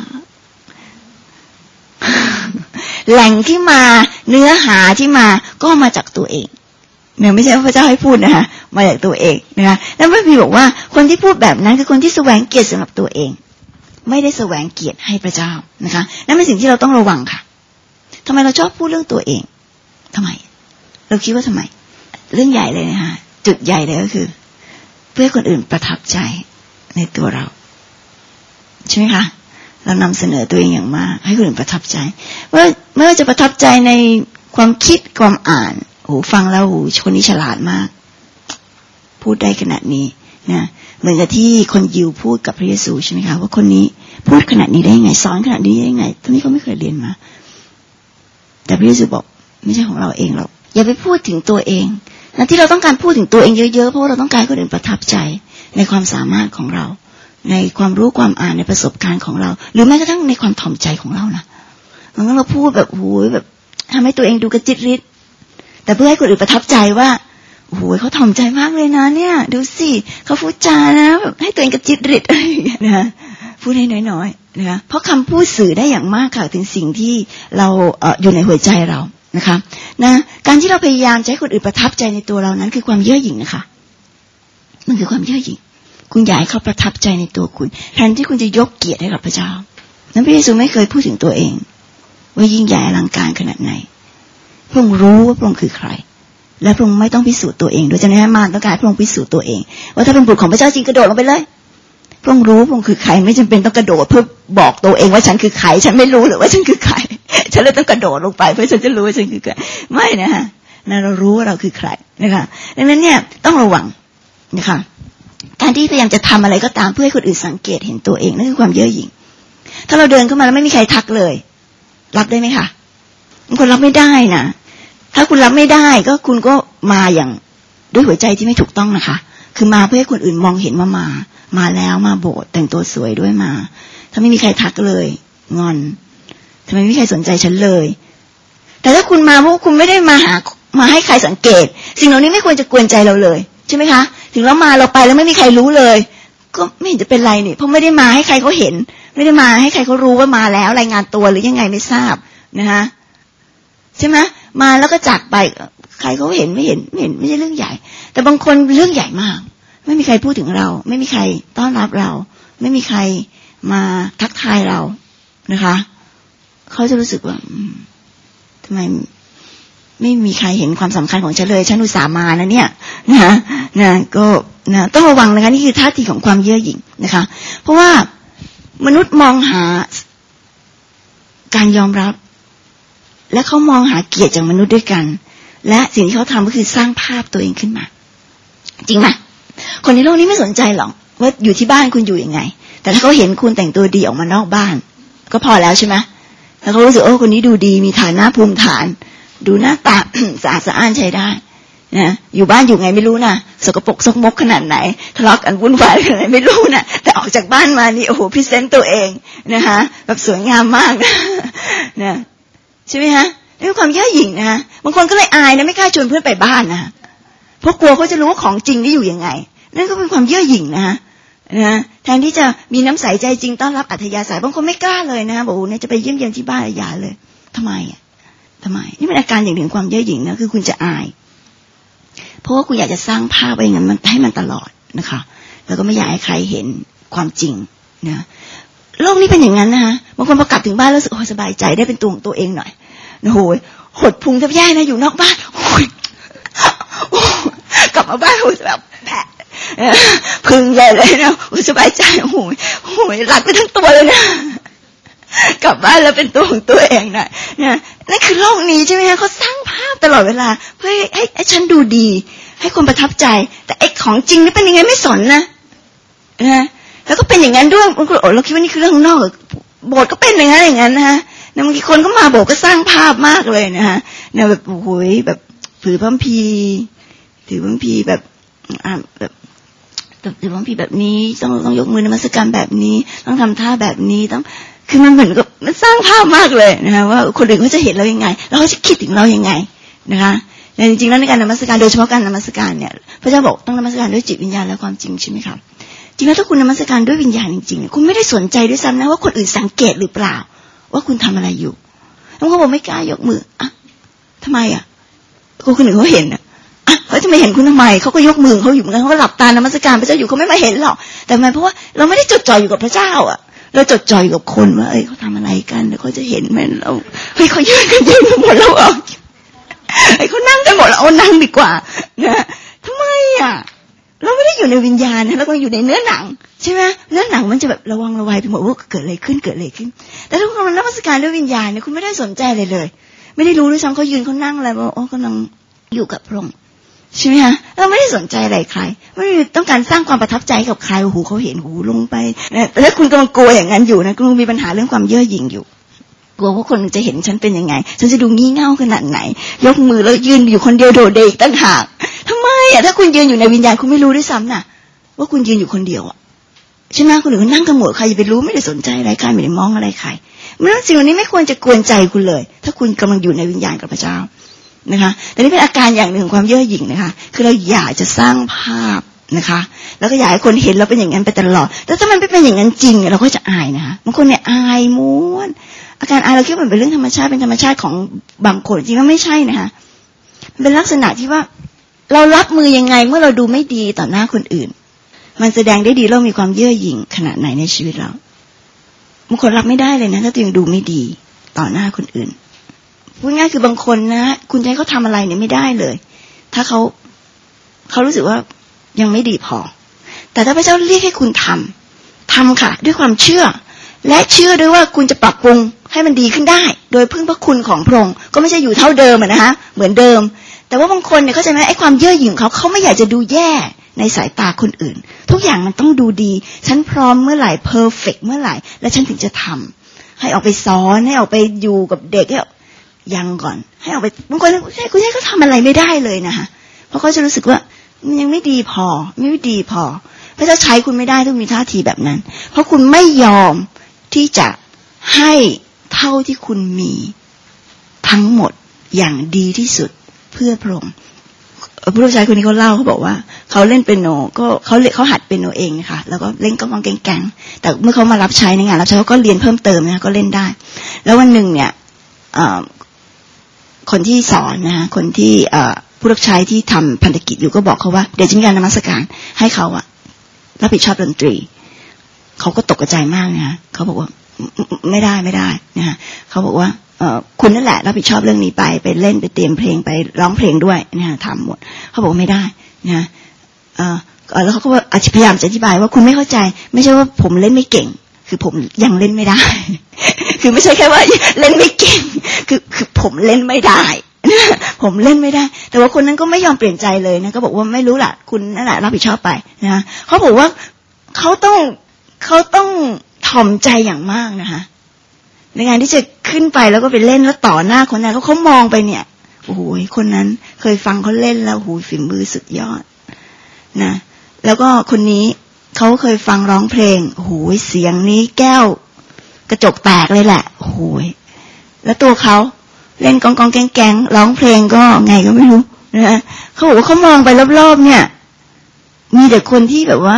แหล่งที่มาเนื้อหาที่มาก็มาจากตัวเองเนี่ยไม่ใช่ว่าพระเจ้าให้พูดนะคะมาจากตัวเองนะคะแล้วพระบิดาบอกว่าคนที่พูดแบบนั้นคือคนที่แสวงเกียรติสำหรับตัวเองไม่ได้แสวงเกียรติให้พระเจ้านะคะนั่นเป็นสิ่งที่เราต้องระวังค่ะทำไมเราชอบพูดเรื่องตัวเองทำไมเราคิดว่าทำไมเรื่องใหญ่เลยนะคะจุดใหญ่เลยก็คือเพื่อให้คนอื่นประทับใจในตัวเราใช่ไหมคะเรานำเสนอตัวเองอย่างมากให้คนอื่นประทับใจว่าไม่ว่าจะประทับใจในความคิดความอ่านโอ้ฟังแล้วโอ้คนนี้ฉลาดมากพูดได้ขนาดนี้นะเหมือนกับที่คนยิวพูดกับพระเยซูใช่ไหมคะว่าคนนี้พูดขนาดนี้ได้ยังไงสอนขนาดนี้ได้ยังไงทั้งนี้เขาไม่เคยเรียนมาแต่พระเยซูบอกไม่ใช่ของเราเองหรอกอย่าไปพูดถึงตัวเองและที่เราต้องการพูดถึงตัวเองเยอะๆเพราะว่าเราต้องการให้คนอื่นประทับใจในความสามารถของเราในความรู้ความอ่านในประสบการณ์ของเราหรือแม้กระทั่งในความถ่อมใจของเรานะบางครั้งเราพูดแบบโอ้ยแบบทำให้ตัวเองดูกระจิตริดแต่เพื่อให้คนอื่นประทับใจว่าโอ้ยเขาถ่อมใจมากเลยนะเนี่ยดูสิเขาพูดจานะแบบให้ตัวเองกระจิตริดอะไรอย่างเงี้ยนะพูดให้น้อยๆนะคะเพราะคำพูดสื่อได้อย่างมากค่ะถึงสิ่งที่เราเอ่ออยู่ในหัวใจเรานะคะนะการที่เราพยายามจะให้คนอื่นประทับใจในตัวเรานั้นคือความเย่อหยิ่งนะคะมันคือความเย่อหยิ่งคุณอยากให้เขาประทับใจในตัวคุณแทนที่คุณจะยกเกียรติให้กับพระเจ้านั้นพระเยซูไม่เคยพูดถึงตัวเองว่ายิ่งใหญ่อลังการขนาดไหนพระองค์รู้ว่าพระองค์คือใครและพระองค์ไม่ต้องพิสูจน์ตัวเองโดยจะให้มารต้องการพระองค์พิสูจน์ตัวเองว่าถ้าเป็นบุตรของพระเจ้าจริงกระโดดลงไปเลยพระองค์รู้พระองค์คือใครไม่จำเป็นต้องกระโดดเพื่อบอกตัวเองว่าฉันคือใครฉันไม่รู้หรือว่าฉันคือใครฉันเลยต้องกระโดดลงไปเพื่อฉันจะรู้ว่าฉันคือใครไม่นะฮะนะเรารู้ว่าเราคือใครนะคะดังนั้นเนี่ยต้องระวังนะคะการที่พยายามจะทำอะไรก็ตามเพื่อให้คนอื่นสังเกตเห็นตัวเองนั่นคือความเย่อหยิ่งถ้าเราเดินเข้ามาแล้วไม่มีใครทักเลยรับได้ไหมคะบางคนรับไม่ได้นะถ้าคุณรับไม่ได้ก็คุณก็มาอย่างด้วยหัวใจที่ไม่ถูกต้องนะคะคือมาเพื่อให้คนอื่นมองเห็นว่ามามาแล้วมาโบสถ์แต่งตัวสวยด้วยมาถ้าไม่มีใครทักเลยงอนทำไมไม่มีใครสนใจฉันเลยแต่ถ้าคุณมาเพราะคุณไม่ได้มาหามาให้ใครสังเกตสิ่งเหล่านี้ไม่ควรจะกวนใจเราเลยใช่ไหมคะถึงเรามาเราไปแล้วไม่มีใครรู้เลยก็ไม่เห็นจะเป็นไรนี่เพราะไม่ได้มาให้ใครเขาเห็นไม่ได้มาให้ใครเขารู้ว่ามาแล้วรายงานตัวหรือยังไงไม่ทราบนะคะใช่ไหมมาแล้วก็จากไปใครเขาเห็นไม่เห็นไม่เห็นไม่ใช่เรื่องใหญ่แต่บางคนเรื่องใหญ่มากไม่มีใครพูดถึงเราไม่มีใครต้อนรับเราไม่มีใครมาทักทายเรานะคะเขาจะรู้สึกว่าทำไมไม่มีใครเห็นความสำคัญของฉันเลยฉันอุตส่าห์มานะเนี่ยนะนะก็นะต้องระวังนะคะนี่คือท่าทีของความเย่อหยิ่งนะคะเพราะว่ามนุษย์มองหาการยอมรับและเขามองหาเกียรติจากมนุษย์ด้วยกันและสิ่งที่เขาทำก็คือสร้างภาพตัวเองขึ้นมาจริงไหมคนในโลกนี้ไม่สนใจหรอกว่าอยู่ที่บ้านคุณอยู่ยังไงแต่ถ้าเขาเห็นคุณแต่งตัวดีออกมานอกบ้านก็พอแล้วใช่ไหมแล้วเขารู้สึกโอ้คนนี้ดูดีมีฐานะภูมิฐานดูหน้าตา สะอาดสะอ้านใช้ได้นะอยู่บ้านอยู่ไงไม่รู้นะสกปรกซกมกขนาดไหนทะเลาะกันวุ่นวายขนาดไหนไม่รู้นะแต่ออกจากบ้านมานี่โอ้โหพรีเซนต์ตัวเองนะคะแบบสวยงามมากนะนะใช่ไหมฮะนี่คือความเย่อหยิ่งนะบางคนก็เลยอายนะไม่กล้าชวนเพื่อนไปบ้านนะเพราะกลัวเขาจะรู้ว่าของจริงนี่อยู่ยังไงนั่นก็เป็นความเย่อหยิ่งนะนะแทนที่จะมีน้ำใสใจจริงต้อนรับอัธยาศัยบางคนไม่กล้าเลยนะบอกเนี่ยจะไปเยี่ยมเยียนที่บ้านอย่าเลยทำไมอ่ะทำไมนี่เป็นอาการอย่างหนึ่งความเย่อหยิ่งนะคือคุณจะอายเพราะว่าคุณอยากจะสร้างภาพไว้อย่างนั้นมันให้มันตลอดนะคะแล้วก็ไม่อยากให้ใครเห็นความจริงนะโลกนี้เป็นอย่างนั้นนะคะบางคนพอกลับถึงบ้านรู้สึกโอ้สบายใจได้เป็นตัวของตัวเองหน่อยโอ้โหหดพุงแทบแย่นะอยู่นอกบ้านโอ้ยกลับมาบ้านโอ้ยแบบแผลพึงใหญ่เลยนะโอ้สบายใจโอ้โหโอ้ยรักไปทั้งตัวเลยนะกลับบ้านแล้วเป็นตัวของตัวเองหน่อยนะนั่นคือโลกนี้ใช่ไหมคะเขาสร้างภาพตลอดเวลาเพื่อให้ให้ฉันดูดีให้คนประทับใจแต่ไอ้ของจริงนี่เป็นยังไงไม่สนนะนะแล้วก็เป็นอย่างนั้นด้วยบางคนโอ้เราคิดว่านี่คือเรื่องนอกโบสถ์ก็เป็นอย่างนั้นอย่างนั้นนะฮะบางทีคนก็มาโบสถ์ก็สร้างภาพมากเลยนะฮะเนี่ยแบบโอ้โหแบบถือพระคัมภีร์ถือพระคัมภีร์แบบอ่าแบบถือพระคัมภีร์แบบนี้ต้องต้องยกมือนมัสการแบบนี้ต้องทำท่าแบบนี้ต้องคือมันเหมือนกับมันสร้างภาพมากเลยนะคะว่าคนอื่นเขาจะเห็นเรายังไงแล้วเขาจะคิดถึงเรายังไงนะคะแต่จริงๆแล้วในการนมัสการโดยเฉพาะการนมัสการเนี่ยพระเจ้าบอกต้องนมัสการด้วยจิตวิญญาณและความจริงใช่ไหมครับจริงแล้วถ้าคุณนมัสการด้วยวิญญาณจริงๆคุณไม่ได้สนใจด้วยซ้ำนะว่าคนอื่นสังเกตหรือเปล่าว่าคุณทำอะไรอยู่แล้วเขาบอกไม่กล้ายกมืออ่ะทำไมอ่ะคนอื่นเขาเห็นอ่ะเขาจะไม่เห็นคุณทำไมเขาก็ยกมือเขาอยู่เหมือนกันเขาก็หลับตานมัสการพระเจ้าอยู่เขาไม่มาเห็นหรอกแต่มันเพราะว่าเราไม่ได้จดจ่ออยู่กับพระเจ้าอ่ะเราจดจ่ออยู่กับคนว่าเอ้ยเขาทำอะไรกันเดี๋ยวเขาจะเห็นไหมเราเฮ้ยเขายืนกันยืนกันหมดแล้วอ่ะไอ้เขานั่งกันหมดแล้วเอานั่งดีกว่านะทำไมอ่ะเราไม่ได้อยู่ในวิญญาณนะเราก็อยู่ในเนื้อหนังใช่ไหมเนื้อหนังมันจะแบบระวังระวัยไปหมดว่าเกิดอะไรขึ้นเกิดอะไรขึ้นแต่ถ้าคุณนมัสการด้วยวิญญาณเนี่ยคุณไม่ได้สนใจเลยเลยไม่ได้รู้ด้วยซ้ำเขายืนเขานั่งอะไรว่าโอ้กำลังอยู่กับพระองค์ใช่ไหมฮะเราไม่ได้สนใจอะไรใครไม่ได้ต้องการสร้างความประทับใจกับใครโอ้โหเขาเห็นหูลงไปแต่ถ้าคุณกำลังกลัวอย่างนั้นอยู่นะคุณมีปัญหาเรื่องความเย่อหยิ่งอยู่กลัวว่าคนจะเห็นฉันเป็นยังไงฉันจะดูงี่เง่าขนาดไหนยกมือแล้วยืนอยู่คนเดียวโดดเดี่ยวตั้งหากทำไมอ่ะถ้าคุณยืนอยู่ในวิญญาณคุณไม่รู้ด้วยซ้ำน่ะว่าคุณยืนอยู่คนเดียวอ่ะใช่ไหมคนอื่นนั่งกันหมดใครจะไปรู้ไม่ได้สนใจอะไรใครไม่ได้มองอะไรใครมันสิ่งเหล่านี้ไม่ควรจะกวนใจคุณเลยถ้าคุณกำลังอยู่ในวิญญาณกับพระเจ้านะคะแต่นี่เป็นอาการอย่างหนึ่งของความเย่อหยิ่งนะคะคือเราอยากจะสร้างภาพนะคะแล้วก็อยากให้คนเห็นเราเป็นอย่างนั้นไปตลอดแต่ถ้ามันไม่เป็นอย่างนั้นจริงเราก็จะอายนะคะบางคนเนี่ยอายม้วนอาการอายเราคิดว่ามันเป็นเรื่องธรรมชาติเป็นธรรมชาติของบางคนจริงๆไม่ใช่นะคะมันเป็นลักษณะที่ว่าเรารับมือยังไงเมื่อเราดูไม่ดีต่อหน้าคนอื่นมันแสดงได้ดีเรามีความเย่อหยิ่งขนาดไหนในชีวิตเราบางคนรับไม่ได้เลยนะถ้าตัวเองดูไม่ดีต่อหน้าคนอื่นพูดง่ายคือบางคนนะคุณจะให้เขาทำอะไรเนี่ยไม่ได้เลยถ้าเขาเขารู้สึกว่ายังไม่ดีพอแต่ถ้าพระเจ้าเรียกให้คุณทำทำค่ะด้วยความเชื่อและเชื่อด้วยว่าคุณจะปรับปรุงให้มันดีขึ้นได้โดยพึ่งพระคุณของพระองค์ก็ไม่ใช่อยู่เท่าเดิมนะฮะเหมือนเดิมแต่ว่าบางคนเนี่ยเข้าใจไหมไอ้ความเย่อหยิ่งเขาเขาไม่อยากจะดูแย่ในสายตาคนอื่นทุกอย่างมันต้องดูดีฉันพร้อมเมื่อไหร่เพอร์เฟกต์เมื่อไหร่แล้วฉันถึงจะทำให้ออกไปสอนให้ออกไปอยู่กับเด็กยังก่อนให้ออกไปบางคนให้คุณให้เขาทำอะไรไม่ได้เลยนะคะเพราะเขาจะรู้สึกว่ามันยังไม่ดีพอไม่ดีพอพระเจ้าใช้คุณไม่ได้ต้องมีท่าทีแบบนั้นเพราะคุณไม่ยอมที่จะให้เท่าที่คุณมีทั้งหมดอย่างดีที่สุดเพื่อพระองค์ผู้รับใช้คนนี้เขาเล่าเขาบอกว่าเขาเล่นเปียโนก็เขาเขาหัดเปียโนเองนะคะแล้วก็เล่นก้องๆแกงๆแต่เมื่อเขามารับใช้ในงานรับใช้เขาก็เรียนเพิ่มเติมนะก็เล่นได้แล้ววันหนึ่งเนี่ยคนที่สอนนะคนที่ผู้รับใช้ที่ทำพันธกิจอยู่ก็บอกเขาว่าเดี๋ยวจะมีการนมัสการให้เขาอะรับผิดชอบดนตรีเขาก็ตกใจมากนะเขาบอกว่าไม่ได้ไม่ได้นะเขาบอกว่าคุณนั่นแหละรับผิดชอบเรื่องนี้ไปไปเล่นไปเตรียมเพลงไปร้องเพลงด้วยนะทำหมดเขาบอกไม่ได้นะแล้วเขาก็พยายามจะอธิบายว่าคุณไม่เข้าใจไม่ใช่ว่าผมเล่นไม่เก่งคือผมยังเล่นไม่ได้คือไม่ใช่แค่ว่าเล่นไม่เก่งคือคือผมเล่นไม่ได้ผมเล่นไม่ได้แต่ว่าคนนั้นก็ไม่ยอมเปลี่ยนใจเลยนะก็บอกว่าไม่รู้ล่ะคุณนั่นแหละรับผิดชอบไปนะเขาบอกว่าเขาต้องเขาต้องถ่อมใจอย่างมากนะคะในงานที่จะขึ้นไปแล้วก็ไปเล่นแล้วต่อหน้าคนนั้นเขาเขามองไปเนี่ยโอ้โหคนนั้นเคยฟังเขาเล่นแล้วหูฝีมือสุดยอดนะแล้วก็คนนี้เขาเคยฟังร้องเพลงโอ้โหเสียงนี้แก้วกระจกแตกเลยแหละโอ้โหแล้วตัวเขาเล่นกองกองแกงแกงร้องเพลงก็ไงก็ไม่รู้นะเขาบอกว่าเขามองไปรอบๆเนี่ยมีแต่คนที่แบบว่าโอ้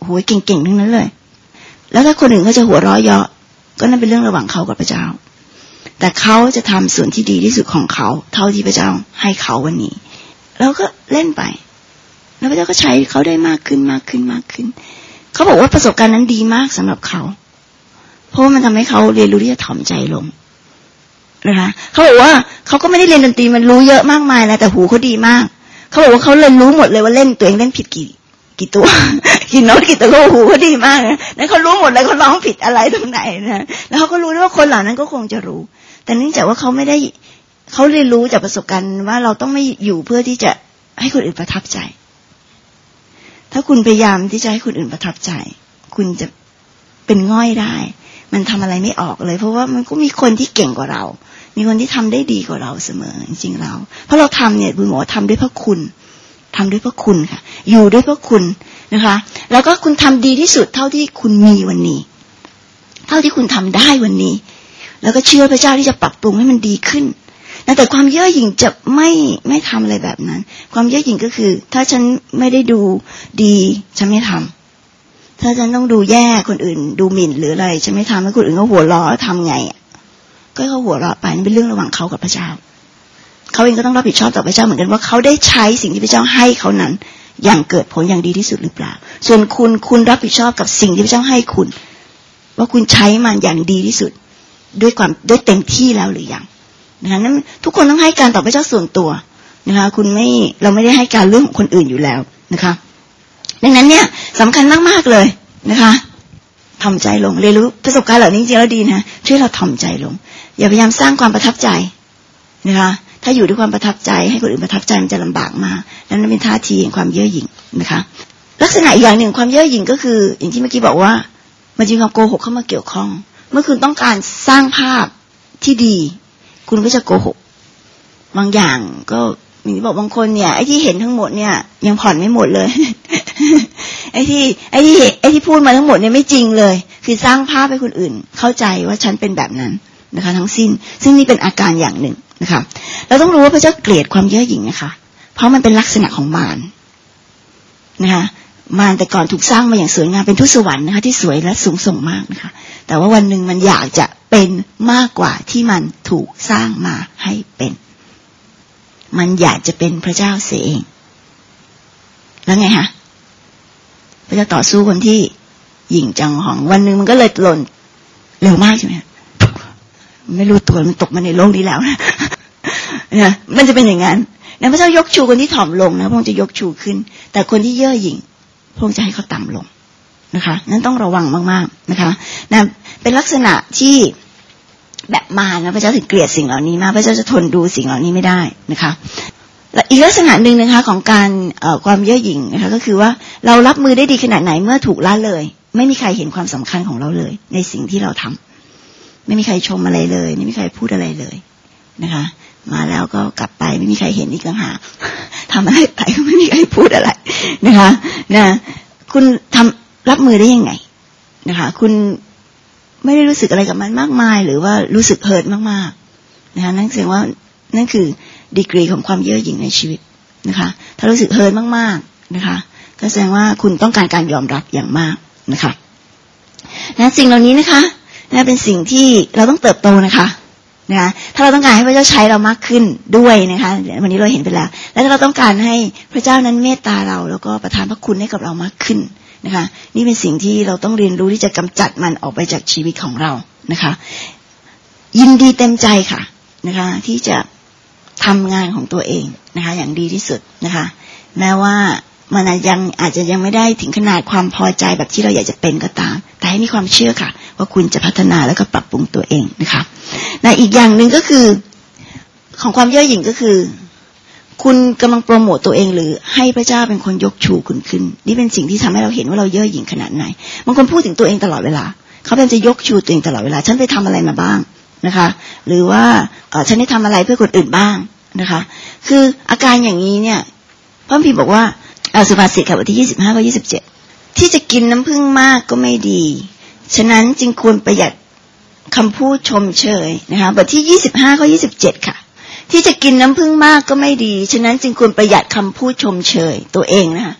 โหเก่งๆทั้งนั้นเลยแล้วถ้าคนอื่นเขาจะหัวเราะเยาะก็นั่นเป็นเรื่องระหว่างเขากับพระเจ้าแต่เขาจะทำส่วนที่ดีที่สุดของเขาเท่าที่พระเจ้าให้เขาวันนี้แล้วก็เล่นไปแล้วพระเจ้าก็ใช้เขาได้มากขึ้นมากขึ้นมากขึ้นเขาบอกว่าประสบการณ์นั้นดีมากสำหรับเขาเพราะมันทำให้เขาเรียนรู้ที่จะถ่อมใจลงนะคะเขาบอกว่าเขาก็ไม่ได้เรียนดนตรีมันรู้เยอะมากมายนะแต่หูเขาดีมากเขาบอกว่าเขาเรียนรู้หมดเลยว่าเล่นตัวเองเล่นผิดกี่กี่ตัวกี่โน้ตกี่ตัวหูเขาดีมากนะแล้วเขารู้หมดเลยเขาร้องผิดอะไรตรงไหนนะแล้วเขาก็รู้ด้วยว่าคนเหล่านั้นก็คงจะรู้แต่เนื่องจากว่าเขาไม่ได้เขาเรียนรู้จากประสบการณ์ว่าเราต้องไม่อยู่เพื่อที่จะให้คนอื่นประทับใจถ้าคุณพยายามที่จะให้คนอื่นประทับใจคุณจะเป็นง่อยได้มันทำอะไรไม่ออกเลยเพราะว่ามันก็มีคนที่เก่งกว่าเรามีคนที่ทำได้ดีกว่าเราเสมอจริงๆเราเพราะเราทำเนี่ยบุญหมอทำด้วยพระคุณทำด้วยพระคุณค่ะอยู่ด้วยพระคุณนะคะแล้วก็คุณทำดีที่สุดเท่าที่คุณมีวันนี้เท่าที่คุณทำได้วันนี้แล้วก็เชื่อพระเจ้าที่จะปรับปรุงให้มันดีขึ้นแต่ความเย่อหยิ่งจะไม่ไม่ทำอะไรแบบนั้นความเย่อหยิ่งก็คือถ้าฉันไม่ได้ดูดีฉันไม่ทำถ้าฉันต้องดูแย่คนอื่นดูหมิ่นหรืออะไรฉันไม่ทำให้คนอื่นเขาหัวเราะทำไงก็เขาหัวเราะไปนี่เป็นเรื่องระหว่างเขากับพระเจ้าเขาเองก็ต้องรับผิดชอบต่อพระเจ้าเหมือนกันว่าเขาได้ใช้สิ่งที่พระเจ้าให้เขานั้นอย่างเกิดผลอย่างดีที่สุดหรือเปล่าส่วนคุณคุณรับผิดชอบกับสิ่งที่พระเจ้าให้คุณว่าคุณใช้มันอย่างดีที่สุดด้วยความด้วยเต็มที่แล้วหรือยังนะคะนั้นทุกคนต้องให้การต่อพระเจ้าส่วนตัวนะคะคุณไม่เราไม่ได้ให้การเรื่องของคนอื่นอยู่แล้วนะคะดังนั้นเนี่ยสำคัญมากๆเลยนะคะถ่อมใจลงเรียนรู้ประสบการณ์เหล่านี้จริงๆแล้วดีนะช่วยเราถ่อมใจลงอย่าพยายามสร้างความประทับใจนะคะถ้าอยู่ด้วยความประทับใจให้คนอื่นประทับใจมันจะลำบากมากนั่นเป็นท่าทีแห่งความเย่อหยิ่งนะคะลักษณะอีกอย่างหนึ่งความเย่อหยิ่งก็คืออย่างที่เมื่อกี้บอกว่ามันจะมีความโกหกเข้ามาเกี่ยวข้องเมื่อคุณต้องการสร้างภาพที่ดีคุณก็จะโกหกบางอย่างก็อย่างที่บอกบางคนเนี่ยไอ้ที่เห็นทั้งหมดเนี่ยยังผ่อนไม่หมดเลย ไอ้ที่ไอ้ที่ไอ้ที่พูดมาทั้งหมดเนี่ยไม่จริงเลยคือสร้างภาพให้คนอื่นเข้าใจว่าฉันเป็นแบบนั้นนะคะทั้งสิ้นซึ่งนี่เป็นอาการอย่างหนึ่งนะคะเราต้องรู้ว่าพระเจ้าเกลียดความเย่อหยิ่งนะคะเพราะมันเป็นลักษณะของมารนะคะมารแต่ก่อนถูกสร้างมาอย่างสวยงามเป็นทูตสวรรค์นะคะที่สวยและสูงส่งมากนะคะแต่ว่าวันหนึ่งมันอยากจะเป็นมากกว่าที่มันถูกสร้างมาให้เป็นมันอยากจะเป็นพระเจ้าเสียเองแล้วไงฮะพระเจ้าต่อสู้คนที่หยิ่งจังหองวันหนึ่งมันก็เลยหล่นเร็วมากใช่ไหมไม่รู้ตัวมันตกมาในโลกนี้แล้วนะนะมันจะเป็นอย่างนั้นนะพระเจ้ายกชูคนที่ถ่อมลงนะพระองค์จะยกชูขึ้นแต่คนที่เย่อหยิ่งพระองค์จะให้เขาต่ำลงนะคะนั้นต้องระวังมากๆนะคะนะเป็นลักษณะที่แบบมานะพระเจ้าถึงเกลียดสิ่งเหล่านี้มากพระเจ้าจะทนดูสิ่งเหล่านี้ไม่ได้นะคะและอีกลักษณะหนึ่งนะคะของการเอ่อความเย่อหยิ่งนะคะก็คือว่าเรารับมือได้ดีขนาดไหนเมื่อถูกละเลยไม่มีใครเห็นความสำคัญของเราเลยในสิ่งที่เราทำไม่มีใครชมอะไรเลยไม่มีใครพูดอะไรเลยนะคะมาแล้วก็กลับไปไม่มีใครเห็นอีกต่างหากทำอะไรไปก็ไม่มีใครพูดอะไรนะคะนะคุณทำรับมือได้ยังไงนะคะคุณไม่ได้รู้สึกอะไรกับมันมากมายหรือว่ารู้สึกเฮิร์ตมากๆนะคะนั่นแสดงว่านั่นคือดีกรีของความเย่อหยิ่งในชีวิตนะคะถ้ารู้สึกเฮิร์ตมากๆนะคะก็แสดงว่าคุณต้องการการยอมรับอย่างมากนะคะนะสิ่งเหล่านี้นะคะนะเป็นสิ่งที่เราต้องเติบโตนะคะนะถ้าเราต้องการให้พระเจ้าใช้เรามากขึ้นด้วยนะคะวันนี้เราเห็นไปแล้วและถ้าเราต้องการให้พระเจ้านั้นเมตตาเราแล้วก็ประทานพระคุณให้กับเรามากขึ้นนะคะนี่เป็นสิ่งที่เราต้องเรียนรู้ที่จะกำจัดมันออกไปจากชีวิตของเรานะคะยินดีเต็มใจค่ะนะคะที่จะทำงานของตัวเองนะคะอย่างดีที่สุดนะคะแม้ว่ามันยังอาจจะยังไม่ได้ถึงขนาดความพอใจแบบที่เราอยากจะเป็นก็ตามแต่ให้มีความเชื่อค่ะว่าคุณจะพัฒนาแล้วก็ปรับปรุงตัวเองนะคะและอีกอย่างหนึ่งก็คือของความเย่อหยิ่งก็คือคุณกำลังโปรโมตตัวเองหรือให้พระเจ้าเป็นคนยกชูคุณขึ้นนี่เป็นสิ่งที่ทำให้เราเห็นว่าเราเย่อหยิ่งขนาดไหนบางคนพูดถึงตัวเองตลอดเวลาเขาเป็นจะยกชูตัวเองตลอดเวลาฉันไปทำอะไรมาบ้างนะคะหรือว่าเอ่อฉันได้ทำอะไรเพื่อคนอื่นบ้างนะคะคืออาการอย่างนี้เนี่ยพระคัมภีร์บอกว่าสุภาษิตค่ะบทที่ยี่สิบห้าข้อยี่สิบเจ็ดที่จะกินน้ำผึ้งมากก็ไม่ดีฉะนั้นจึงควรประหยัดคำพูดชมเชยนะคะบทที่ยี่สิบห้าข้อยี่สิบเจ็ดค่ะที่จะกินน้ำผึ้งมากก็ไม่ดีฉะนั้นจึงควรประหยัดคำพูดชมเชยตัวเองนะคะ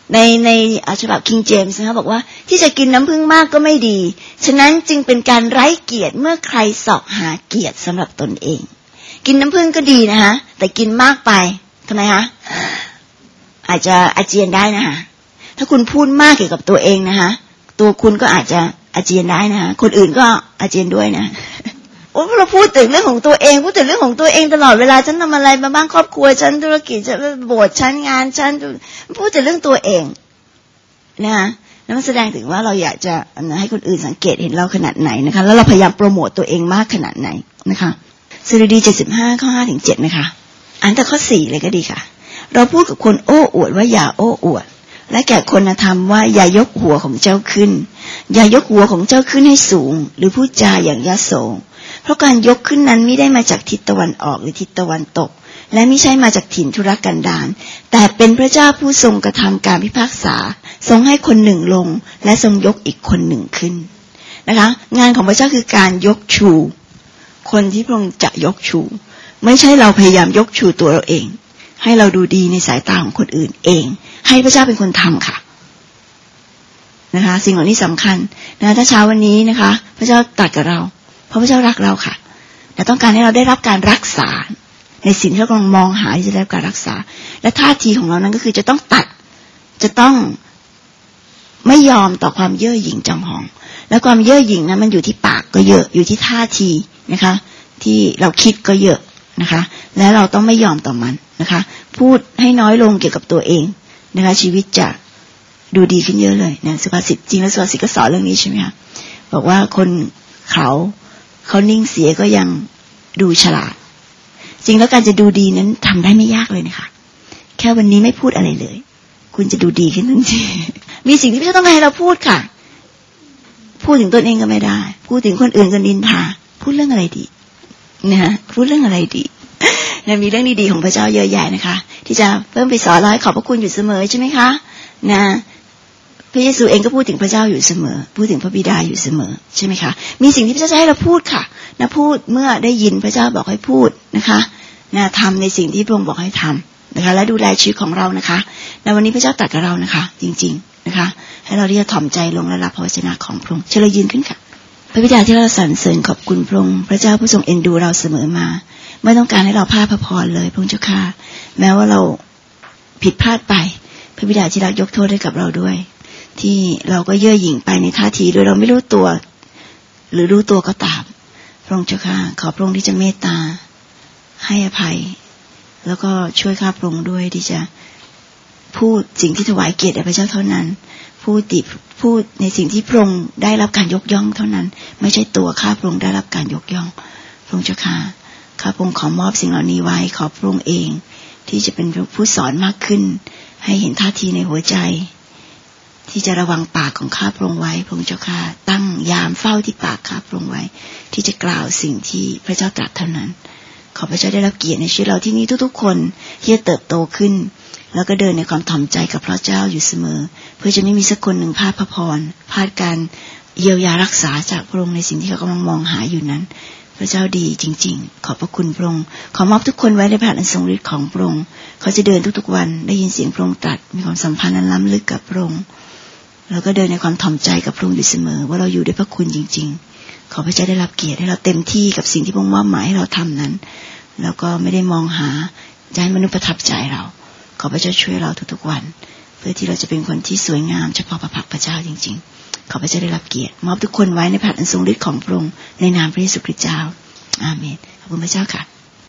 ในในฉบับ King James นะคะบอกว่าที่จะกินน้ำผึ้งมากก็ไม่ดีฉะนั้นจึงเป็นการไร้เกียรติเมื่อใครเสาะหาเกียรติสำหรับตนเองกินน้ำผึ้งก็ดีนะคะแต่กินมากไปทำไมคะอาจจะอาเจียนได้นะคะถ้าคุณพูดมากเกี่ยวกับตัวเองนะคะตัวคุณก็อาจจะอาเจียนได้นะคะคนอื่นก็อาเจียนด้วยนะโอ้เราพูดถึงเรื่องของตัวเองพูดถึงเรื่องของตัวเองตลอดเวลาฉันทำอะไรมาบ้างครอบครัวฉันธุรกิจฉันโบสถ์ฉันงานฉันพูดถึงเรื่องตัวเองนะคะนั่นแสดงถึงว่าเราอยากจะให้คนอื่นสังเกตเห็นเราขนาดไหนนะคะแล้วเราพยายามโปรโมตตัวเองมากขนาดไหนนะคะสดุดีเจ็ดสิบห้าข้อห้าถึงเจ็ดนะคะอ่านแต่ข้อสี่เลยก็ดีค่ะเราพูดกับคนโอ้อวดว่าอย่าโอ้อวดและแก่คนธรรมว่าอย่ายกหัวของเจ้าขึ้นอย่ายกหัวของเจ้าขึ้นให้สูงหรือพูดจาอย่างยโสเพราะการยกขึ้นนั้นไม่ได้มาจากทิศตะวันออกหรือทิศตะวันตกและไม่ใช่มาจากถิ่นทุรกันดารแต่เป็นพระเจ้าผู้ทรงกระทำการพิพากษาทรงให้คนหนึ่งลงและทรงยกอีกคนหนึ่งขึ้นนะคะงานของพระเจ้าคือการยกชูคนที่พระองค์จะยกชูไม่ใช่เราพยายามยกชูตัวเราเองให้เราดูดีในสายตาของคนอื่นเองให้พระเจ้าเป็นคนทำค่ะนะคะสิ่งเหล่านี้สำคัญนะถ้าเช้าวันนี้นะคะพระเจ้าตรัสกับเราเพราะพระเจ้ารักเราค่ะและต้องการให้เราได้รับการรักษาในสิ่งที่เรากำลังมองหาที่จะได้รับการรักษาและท่าทีของเรานั้นก็คือจะต้องตัดจะต้องไม่ยอมต่อความเย่อหยิ่งจองหองและความเย่อหยิ่งนั้นมันอยู่ที่ปากก็เยอะอยู่ที่ท่าทีนะคะที่เราคิดก็เยอะนะคะและเราต้องไม่ยอมต่อมันนะคะพูดให้น้อยลงเกี่ยวกับตัวเองนะคะชีวิตจะดูดีขึ้นเยอะเลยนะสุภาษิตจริงแล้วสุภาษิตก็สอนเรื่องนี้ใช่ไหมคะบอกว่าคนเขาเขานิ่งเสียก็ยังดูฉลาดจริงแล้วการจะดูดีนั้นทำได้ไม่ยากเลยนะคะแค่วันนี้ไม่พูดอะไรเลยคุณจะดูดีขึ้นทันทีมีสิ่งที่พระเจ้าต้องการให้เราพูดค่ะพูดถึงตนเองก็ไม่ได้พูดถึงคนอื่นก็นินทาพูดเรื่องอะไรดีนะพูดเรื่องอะไรดีนะมีเรื่องดีๆของพระเจ้าเยอะแยะนะคะที่จะเพิ่มไปสอนเราให้ขอบพระคุณอยู่เสมอใช่ไหมคะนะพระเยซูเองก็พูดถึงพระเจ้าอยู่เสมอพูดถึงพระบิดาอยู่เสมอใช่ไหมคะมีสิ่งที่พระเจ้าจะให้เราพูดค่ะนะพูดเมื่อได้ยินพระเจ้าบอกให้พูดนะคะนะทำในสิ่งที่พระองค์บอกให้ทำนะคะและดูแลชีวิตของเรานะคะในวันนี้พระเจ้าตรัสกับเรานะคะจริงๆนะคะให้เราที่จะถ่อมใจลงและรับพระวจนะของพระองค์เชิญเรายืนขึ้นค่ะพระบิดาที่เราสรรเสริญขอบคุณพระองค์พระเจ้าผู้ทรงเอ็นดูเราเสมอมาไม่ต้องการให้เราพลาดพระพรเลยพระองค์เจ้าค่ะแม้ว่าเราผิดพลาดไปพระบิดาที่รักยกโทษให้กับเราด้วยที่เราก็เย่อหยิ่งไปในท่าทีโดยเราไม่รู้ตัวหรือรู้ตัวก็ตามพระองค์เจ้าค่ะขอพระองค์ที่จะเมตตาให้อภัยแล้วก็ช่วยข้าพระองค์ด้วยที่จะพูดสิ่งที่ถวายเกียรติแด่พระเจ้าเท่านั้นพูดติพูดในสิ่งที่พระองค์ได้รับการยกย่องเท่านั้นไม่ใช่ตัวข้าพระองค์ได้รับการยกย่องพระองค์เจ้าค่ะข้าพระองค์ขอมอบสิ่งเหล่านี้ไว้ขอพระองค์เองที่จะเป็นผู้สอนมากขึ้นให้เห็นท่าทีในหัวใจที่จะระวังปากของข้าพระองค์ไว้พระองค์เจ้าค่ะตั้งยามเฝ้าที่ปากข้าพระองค์ไว้ที่จะกล่าวสิ่งที่พระเจ้าตรัสเท่านั้นขอพระเจ้าได้รับเกียรติในชีวิตเราที่นี้ทุกๆคนที่จะเติบโตขึ้นแล้วก็เดินในความถ่อมใจกับพระเจ้าอยู่เสมอเพื่อจะไม่มีสักคนหนึ่งพลาดพระพรพลาดการเยียวยารักษาจากพระองค์ในสิ่งที่เขากำลังมองหาอยู่นั้นพระเจ้าดีจริงๆขอบพระคุณพระองค์ขอมอบทุกคนไว้ในพระหัตถ์อันทรงฤทธิ์ของพระองค์เขาจะเดินทุกๆวันได้ยินเสียงพระองค์ตรัสมีความสัมพันธ์อันล้ำลึกกับพระองค์แล้วก็เดินในความถ่อมใจกับพระองค์อยู่เสมอว่าเราอยู่ด้วยพระคุณจริงๆขอพระเจ้าได้รับเกียรติให้เราเต็มที่กับสิ่งที่พระองค์มอบหมายให้เราทำนั้นแล้วก็ไม่ได้มองหาจะให้มนุษย์ประทับใจเราขอพระเจ้าช่วยเราทุกๆวันเพื่อที่เราจะเป็นคนที่สวยงามเฉพาะพระพักตร์พระเจ้าจริงๆขอพระเจ้าได้รับเกียรติมอบทุกคนไว้ในพระหัตถ์อันทรงฤทธิ์ของพระองค์ในนามพระเยซูคริสต์เจ้าอาเมนขอบคุณพระเจ้าค่ะ